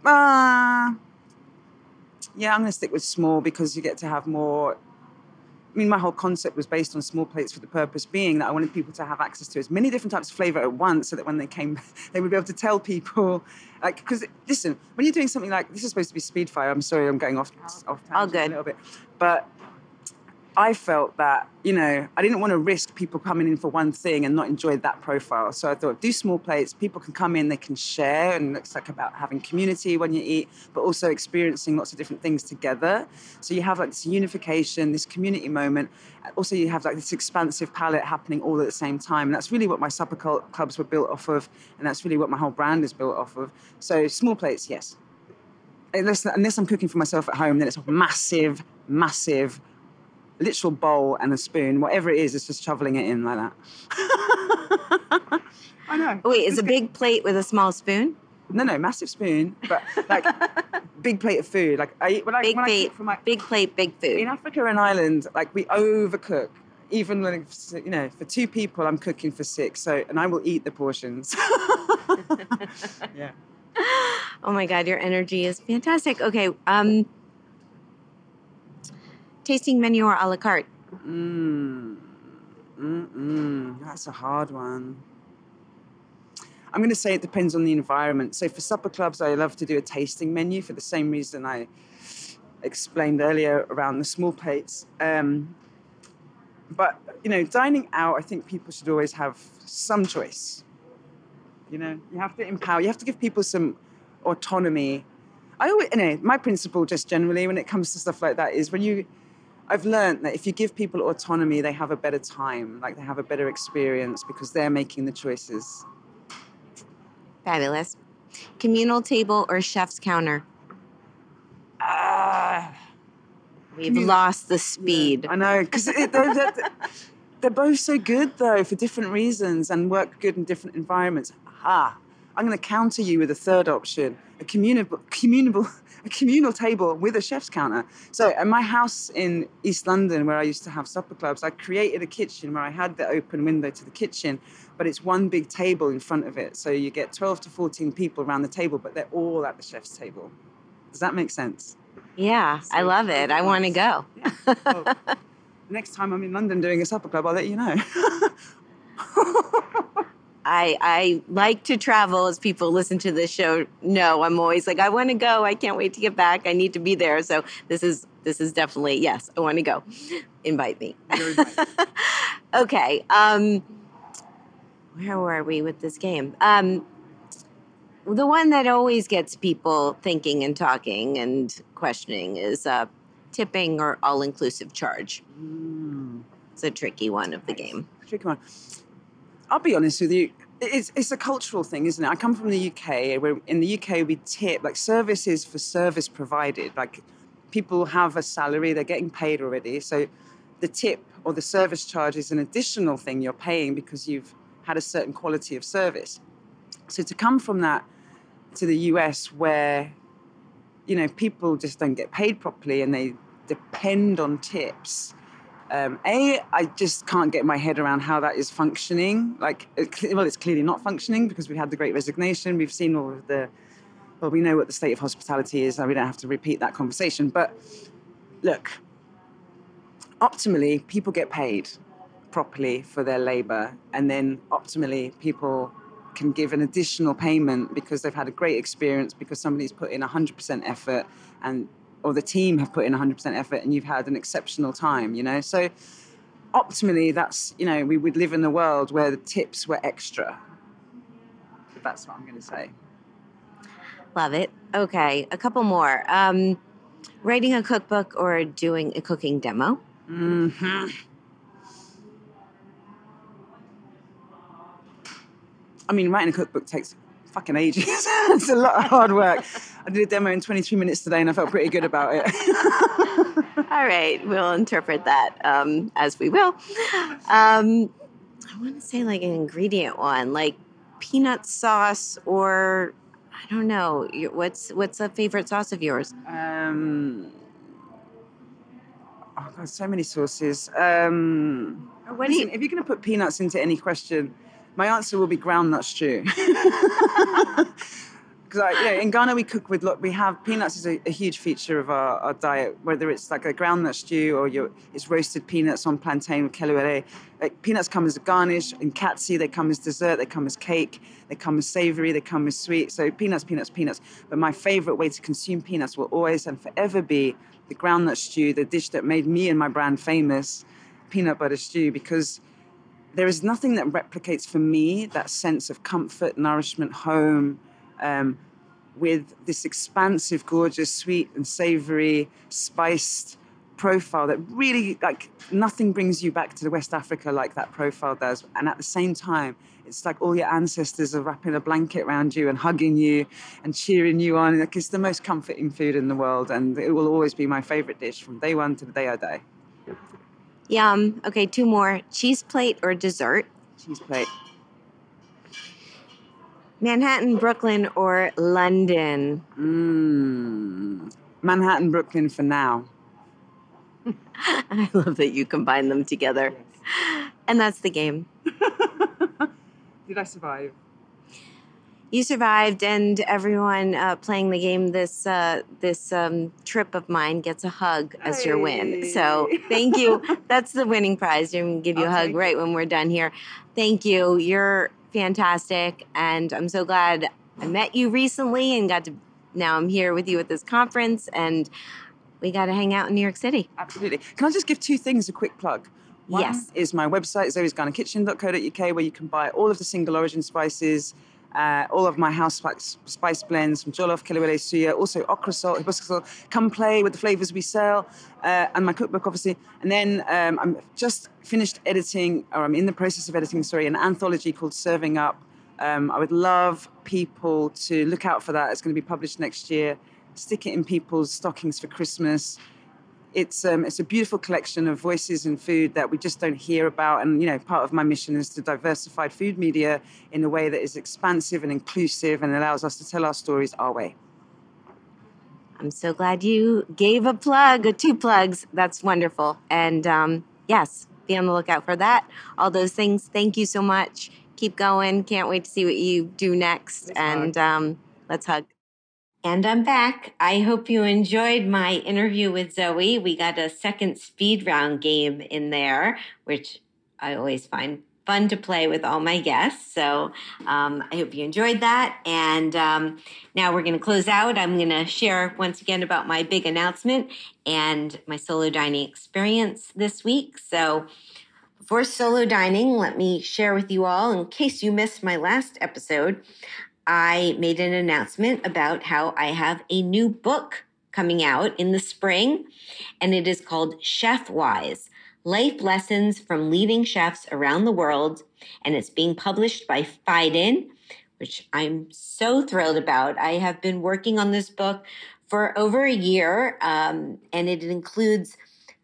Speaker 4: Yeah, I'm going to stick with small because you get to have more mean, my whole concept was based on small plates for the purpose being that I wanted people to have access to as many different types of flavor at once so that when they came, they would be able to tell people, like, because listen, when you're doing something like, this is supposed to be Speedfire, I'm sorry, I'm going off tangent a little bit, but I felt that, you know, I didn't want to risk people coming in for one thing and not enjoy that profile. So I thought, do small plates. People can come in, they can share, and it's like about having community when you eat, but also experiencing lots of different things together. So you have like this unification, this community moment. Also, you have like this expansive palette happening all at the same time. And that's really what my supper clubs were built off of, and that's really what my whole brand is built off of. So small plates, yes. Unless I'm cooking for myself at home, then it's a massive, massive literal bowl and a spoon, whatever it is, it's just shoveling it in like that. I know.
Speaker 1: Wait, is a big plate with a small spoon?
Speaker 4: No, massive spoon, but like big plate of food. Like I eat
Speaker 1: big plate, big food.
Speaker 4: In Africa and Ireland, like we overcook. Even when, you know, for 2 people, I'm cooking for 6. So, and I will eat the portions. Yeah.
Speaker 1: Oh my God, your energy is fantastic. Okay. Tasting menu or a la carte?
Speaker 4: That's a hard one. I'm going to say it depends on the environment. So for supper clubs, I love to do a tasting menu for the same reason I explained earlier around the small plates. But, you know, dining out, I think people should always have some choice. You know, you have to empower, you have to give people some autonomy. I always, you know, my principle just generally when it comes to stuff like that is I've learned that if you give people autonomy, they have a better time, like they have a better experience because they're making the choices.
Speaker 1: Fabulous. Communal table or chef's counter? We've lost the speed.
Speaker 4: Yeah, I know, because they're both so good, though, for different reasons and work good in different environments. Aha! I'm going to counter you with a third option, a communal table with a chef's counter. So at my house in East London, where I used to have supper clubs, I created a kitchen where I had the open window to the kitchen, but it's one big table in front of it. So you get 12 to 14 people around the table, but they're all at the chef's table. Does that make sense?
Speaker 1: Yeah, so I love it. I want to go.
Speaker 4: Yeah. Well, next time I'm in London doing a supper club, I'll let you know.
Speaker 1: I like to travel, as people listen to this show know. I'm always like, I want to go. I can't wait to get back. I need to be there. So this is definitely, yes, I want to go. Invite me.
Speaker 4: You're invited.
Speaker 1: Okay. Where were we with this game? The one that always gets people thinking and talking and questioning is tipping or all-inclusive charge. It's a tricky one of the game.
Speaker 4: Tricky one. I'll be honest with you. It's a cultural thing, isn't it? I come from the UK. Where in the UK, we tip, like services for service provided. Like people have a salary, they're getting paid already. So the tip or the service charge is an additional thing you're paying because you've had a certain quality of service. So to come from that to the US where, you know, people just don't get paid properly and they depend on tips. I just can't get my head around how that is functioning. Like, it's clearly not functioning because we've had the Great Resignation. We've seen all of we know what the state of hospitality is, and we don't have to repeat that conversation. But look, optimally, people get paid properly for their labor, and then optimally, people can give an additional payment because they've had a great experience, because somebody's put in 100% effort or the team have put in 100% effort and you've had an exceptional time, you know? So optimally, that's, you know, we would live in a world where the tips were extra. That's what I'm going to say.
Speaker 1: Love it. Okay, a couple more. Writing a cookbook or doing a cooking demo?
Speaker 4: Mm-hmm. I mean, writing a cookbook takes fucking ages. It's a lot of hard work. I did a demo in 23 minutes today and I felt pretty good about it.
Speaker 1: All right, we'll interpret that as we will. I want to say like an ingredient one, like peanut sauce or, I don't know, what's a favorite sauce of yours?
Speaker 4: Oh God, so many sauces.
Speaker 1: Listen,
Speaker 4: if you're going to put peanuts into any question, my answer will be groundnut stew. Because in Ghana we cook with we have peanuts is a huge feature of our diet. Whether it's like a groundnut stew or it's roasted peanuts on plantain with kelewele. Like peanuts come as a garnish. In katsi they come as dessert. They come as cake. They come as savory. They come as sweet. So peanuts. But my favorite way to consume peanuts will always and forever be the groundnut stew, the dish that made me and my brand famous, peanut butter stew, because there is nothing that replicates for me that sense of comfort, nourishment, home. With this expansive, gorgeous, sweet and savory, spiced profile that really, like, nothing brings you back to West Africa like that profile does. And at the same time, it's like all your ancestors are wrapping a blanket around you and hugging you and cheering you on. Like, it's the most comforting food in the world, and it will always be my favorite dish from day one to the day I die.
Speaker 1: Yum. Okay, 2 more. Cheese plate or dessert?
Speaker 4: Cheese plate.
Speaker 1: Manhattan, Brooklyn, or London?
Speaker 4: Manhattan, Brooklyn for now.
Speaker 1: I love that you combine them together. Yes. And that's the game.
Speaker 4: Did I survive?
Speaker 1: You survived, and everyone playing the game this trip of mine gets a hug as your win. So thank you. That's the winning prize. I'm going to give you a hug right when we're done here. Thank you. You're fantastic, and I'm so glad I met you recently and now I'm here with you at this conference, and we got to hang out in New York City.
Speaker 4: Absolutely. Can I just give 2 things a quick plug? One is my website, zoesghanakitchen.co.uk, where you can buy all of the single origin spices, all of my house spice blends from jollof, kelewele, suya, also okra salt, hibiscus salt. Come play with the flavors we sell, and my cookbook, obviously. And then I'm just finished editing, or I'm in the process of editing, an anthology called Serving Up. I would love people to look out for that. It's going to be published next year. Stick it in people's stockings for Christmas. It's a beautiful collection of voices in food that we just don't hear about. And, part of my mission is to diversify food media in a way that is expansive and inclusive and allows us to tell our stories our way.
Speaker 1: I'm so glad you gave a plug, or 2 plugs. That's wonderful. And yes, be on the lookout for that. All those things. Thank you so much. Keep going. Can't wait to see what you do next. Let's hug. And I'm back. I hope you enjoyed my interview with Zoe. We got a second speed round game in there, which I always find fun to play with all my guests. So I hope you enjoyed that. And now we're going to close out. I'm going to share once again about my big announcement and my solo dining experience this week. So before solo dining, let me share with you all, in case you missed my last episode, I made an announcement about how I have a new book coming out in the spring, and it is called Chef Wise: Life Lessons from Leading Chefs Around the World, and it's being published by Phaidon, which I'm so thrilled about. I have been working on this book for over a year, and it includes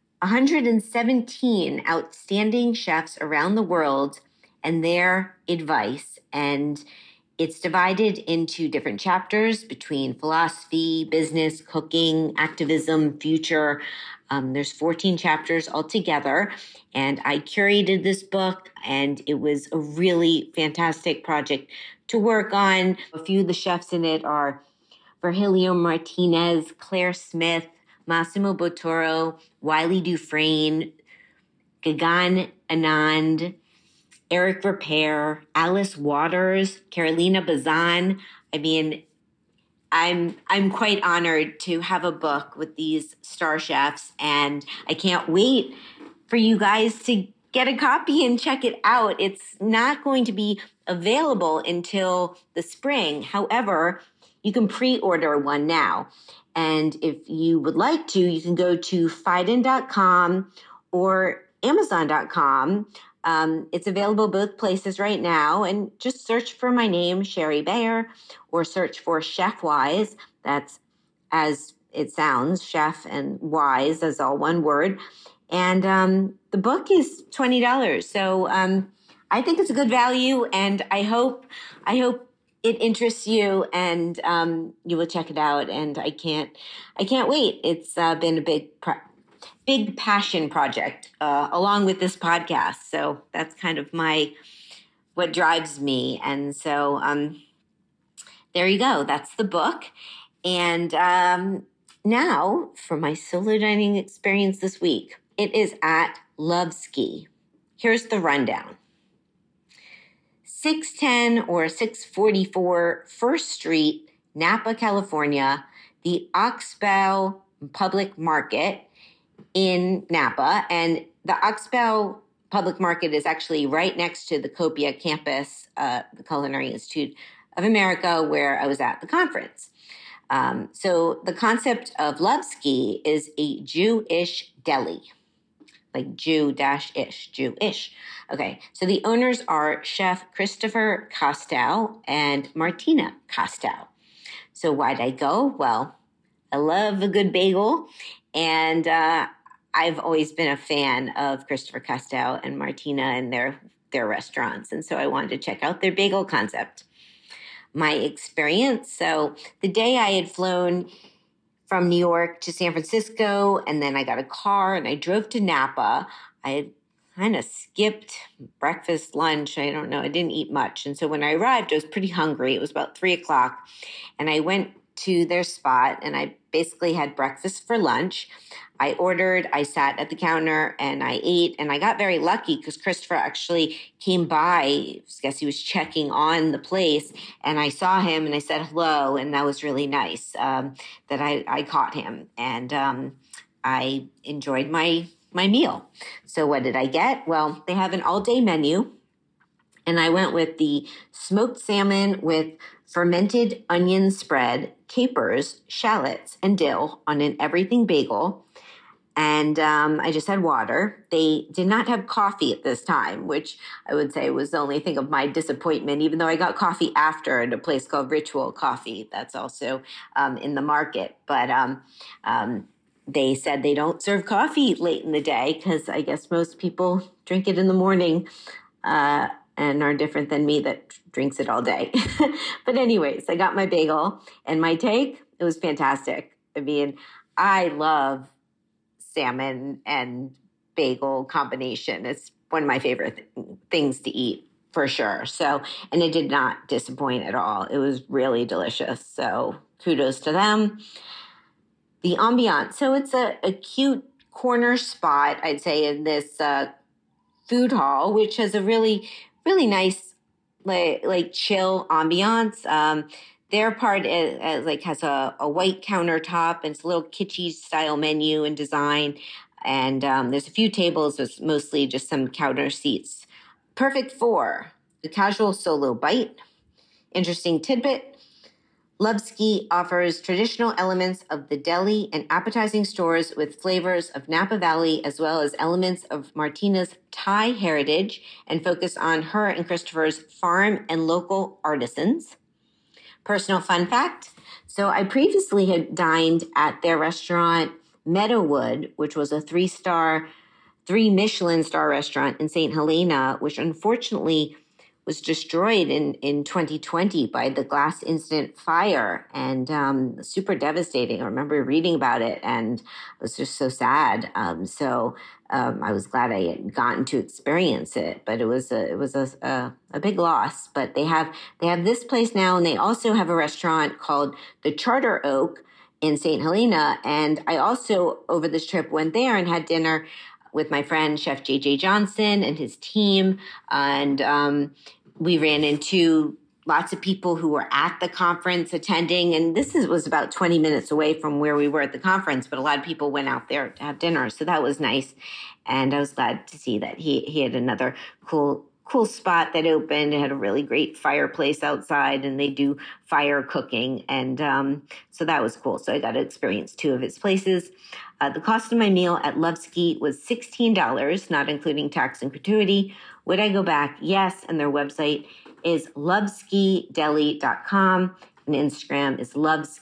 Speaker 1: 117 outstanding chefs around the world and their advice, and it's divided into different chapters between philosophy, business, cooking, activism, future. There's 14 chapters altogether, and I curated this book, and it was a really fantastic project to work on. A few of the chefs in it are Virgilio Martinez, Claire Smith, Massimo Bottura, Wiley Dufresne, Gagan Anand, Eric Ripert, Alice Waters, Carolina Bazan. I mean, I'm quite honored to have a book with these star chefs, and I can't wait for you guys to get a copy and check it out. It's not going to be available until the spring. However, you can pre-order one now. And if you would like to, you can go to Phaidon.com or Amazon.com. It's available both places right now, and just search for my name, Shari Bayer, or search for Chef Wise. That's as it sounds, chef and wise as all one word. And the book is $20. So I think it's a good value, and I hope it interests you, and you will check it out. And I can't wait. It's been a big passion project along with this podcast. So that's kind of what drives me. And so there you go. That's the book. And now for my solo dining experience this week. It is at Lovski. Here's the rundown. 610 or 644 First Street, Napa, California, the Oxbow Public Market in Napa. And the Oxbow Public Market is actually right next to the Copia campus, the Culinary Institute of America, where I was at the conference. So the concept of Lovski is a Jewish deli, like Jew-ish, Jewish. Okay, so the owners are Chef Christopher Kostow and Martina Kostow. So why'd I go? Well, I love a good bagel, and I've always been a fan of Christopher Kostow and Martina and their restaurants, and so I wanted to check out their bagel concept. My experience. So the day I had flown from New York to San Francisco, and then I got a car and I drove to Napa. I had kind of skipped breakfast, lunch. I don't know. I didn't eat much. And so when I arrived, I was pretty hungry. It was about 3:00. And I went to their spot and I basically had breakfast for lunch. I sat at the counter and I ate, and I got very lucky because Christopher actually came by. I guess he was checking on the place, and I saw him and I said hello, and that was really nice that I caught him, and I enjoyed my meal. So what did I get? Well, they have an all-day menu, and I went with the smoked salmon with fermented onion spread, capers, shallots, and dill on an everything bagel. And I just had water. They did not have coffee at this time, which I would say was the only thing of my disappointment, even though I got coffee after at a place called Ritual Coffee. That's also in the market. But they said they don't serve coffee late in the day because I guess most people drink it in the morning and are different than me that drinks it all day. But anyways, I got my bagel, and my take, it was fantastic. I mean, I love salmon and bagel combination. It's one of my favorite things to eat for sure. So, and it did not disappoint at all. It was really delicious. So kudos to them. The ambiance. So it's a cute corner spot, I'd say, in this food hall, which has a really, really nice, like chill ambiance. Their part is has a white countertop, and it's a little kitschy style menu and design. And there's a few tables. It's mostly just some counter seats. Perfect for the casual solo bite. Interesting tidbit. Lovski offers traditional elements of the deli and appetizing stores with flavors of Napa Valley, as well as elements of Martina's Thai heritage, and focus on her and Christopher's farm and local artisans. Personal fun fact. So I previously had dined at their restaurant Meadowood, which was a 3 Michelin star restaurant in St. Helena, which unfortunately was destroyed in 2020 by the glass incident fire, and super devastating. I remember reading about it, and it was just so sad. I was glad I had gotten to experience it, but it was a big loss. But they have this place now, and they also have a restaurant called the Charter Oak in St. Helena. And I also, over this trip, went there and had dinner with my friend Chef J.J. Johnson and his team, and we ran into lots of people who were at the conference attending, and this was about 20 minutes away from where we were at the conference, but a lot of people went out there to have dinner, so that was nice. And I was glad to see that he had another cool spot that opened. It had a really great fireplace outside, and they do fire cooking, and so that was cool. So I got to experience 2 of his places. The cost of my meal at Lovski was $16, not including tax and gratuity. Would I go back? Yes, and their website is lovskideli.com, and Instagram is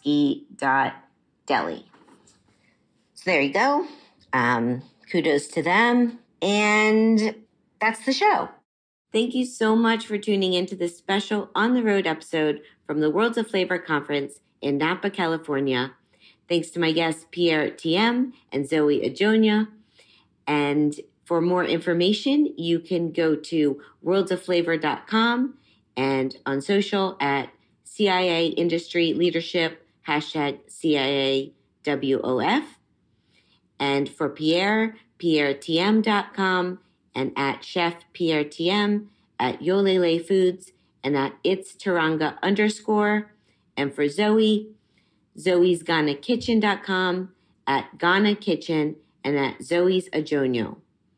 Speaker 1: lovski.deli. So there you go. Kudos to them. And that's the show. Thank you so much for tuning into this special on-the-road episode from the Worlds of Flavor Conference in Napa, California. Thanks to my guests, Pierre Thiem and Zoe Ajonia. And for more information, you can go to worldsofflavor.com and on social at CIA Industry Leadership, #CIAWOF. And for Pierre, pierretm.com, and at Chef Pierre TM, at Yolele Foods, and at It's Taranga _. And for Zoe, Zoe's GhanaKitchen.com, at Ghana Kitchen, and at Zoe's Ajonyo.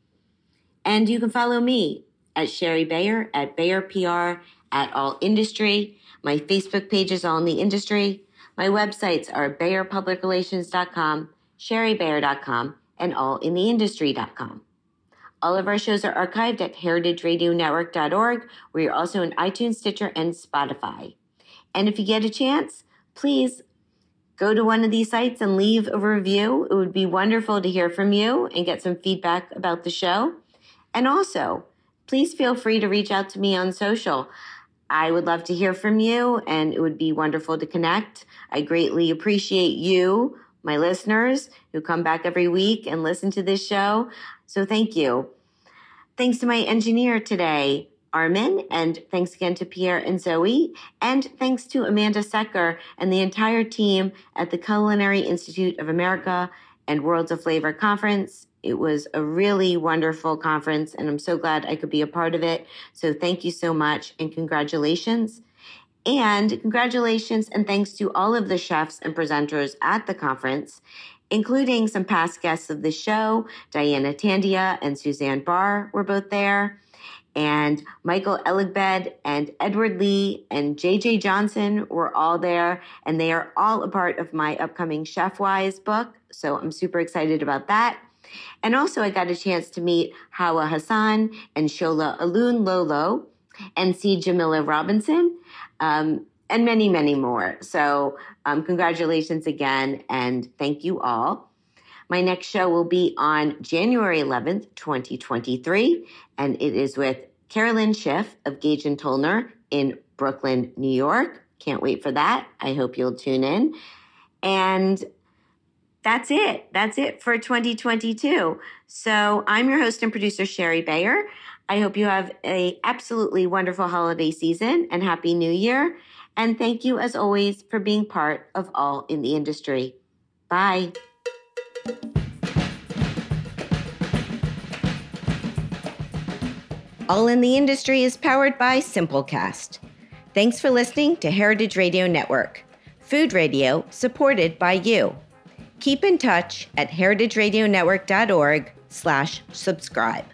Speaker 1: And you can follow me at Sherry Bayer, at Bayer PR, at All Industry. My Facebook page is All in the Industry. My websites are BayerPublicRelations.com, SherryBayer.com, and AllInTheIndustry.com. All of our shows are archived at heritageradionetwork.org, where you're also in iTunes, Stitcher, and Spotify. And if you get a chance, please go to one of these sites and leave a review. It would be wonderful to hear from you and get some feedback about the show. And also, please feel free to reach out to me on social. I would love to hear from you, and it would be wonderful to connect. I greatly appreciate you, my listeners, who come back every week and listen to this show. So thank you. Thanks to my engineer today, Armin, and thanks again to Pierre and Zoe, and thanks to Amanda Secker and the entire team at the Culinary Institute of America and Worlds of Flavor Conference. It was a really wonderful conference, and I'm so glad I could be a part of it. So thank you so much, and congratulations. And congratulations and thanks to all of the chefs and presenters at the conference, including some past guests of the show. Diana Tandia and Suzanne Barr were both there. And Michael Eligbed and Edward Lee and JJ Johnson were all there. And they are all a part of my upcoming Chef-Wise book. So I'm super excited about that. And also I got a chance to meet Hawa Hassan and Shola Alun Lolo and C. Jamila Robinson, and many, many more. So congratulations again, and thank you all. My next show will be on January 11th, 2023, and it is with Carolyn Schiff of Gage & Tollner in Brooklyn, New York. Can't wait for that. I hope you'll tune in. And that's it. That's it for 2022. So I'm your host and producer, Sherry Bayer. I hope you have an absolutely wonderful holiday season and Happy New Year. And thank you, as always, for being part of All in the Industry. Bye. All in the Industry is powered by Simplecast. Thanks for listening to Heritage Radio Network, food radio supported by you. Keep in touch at heritageradionetwork.org/subscribe.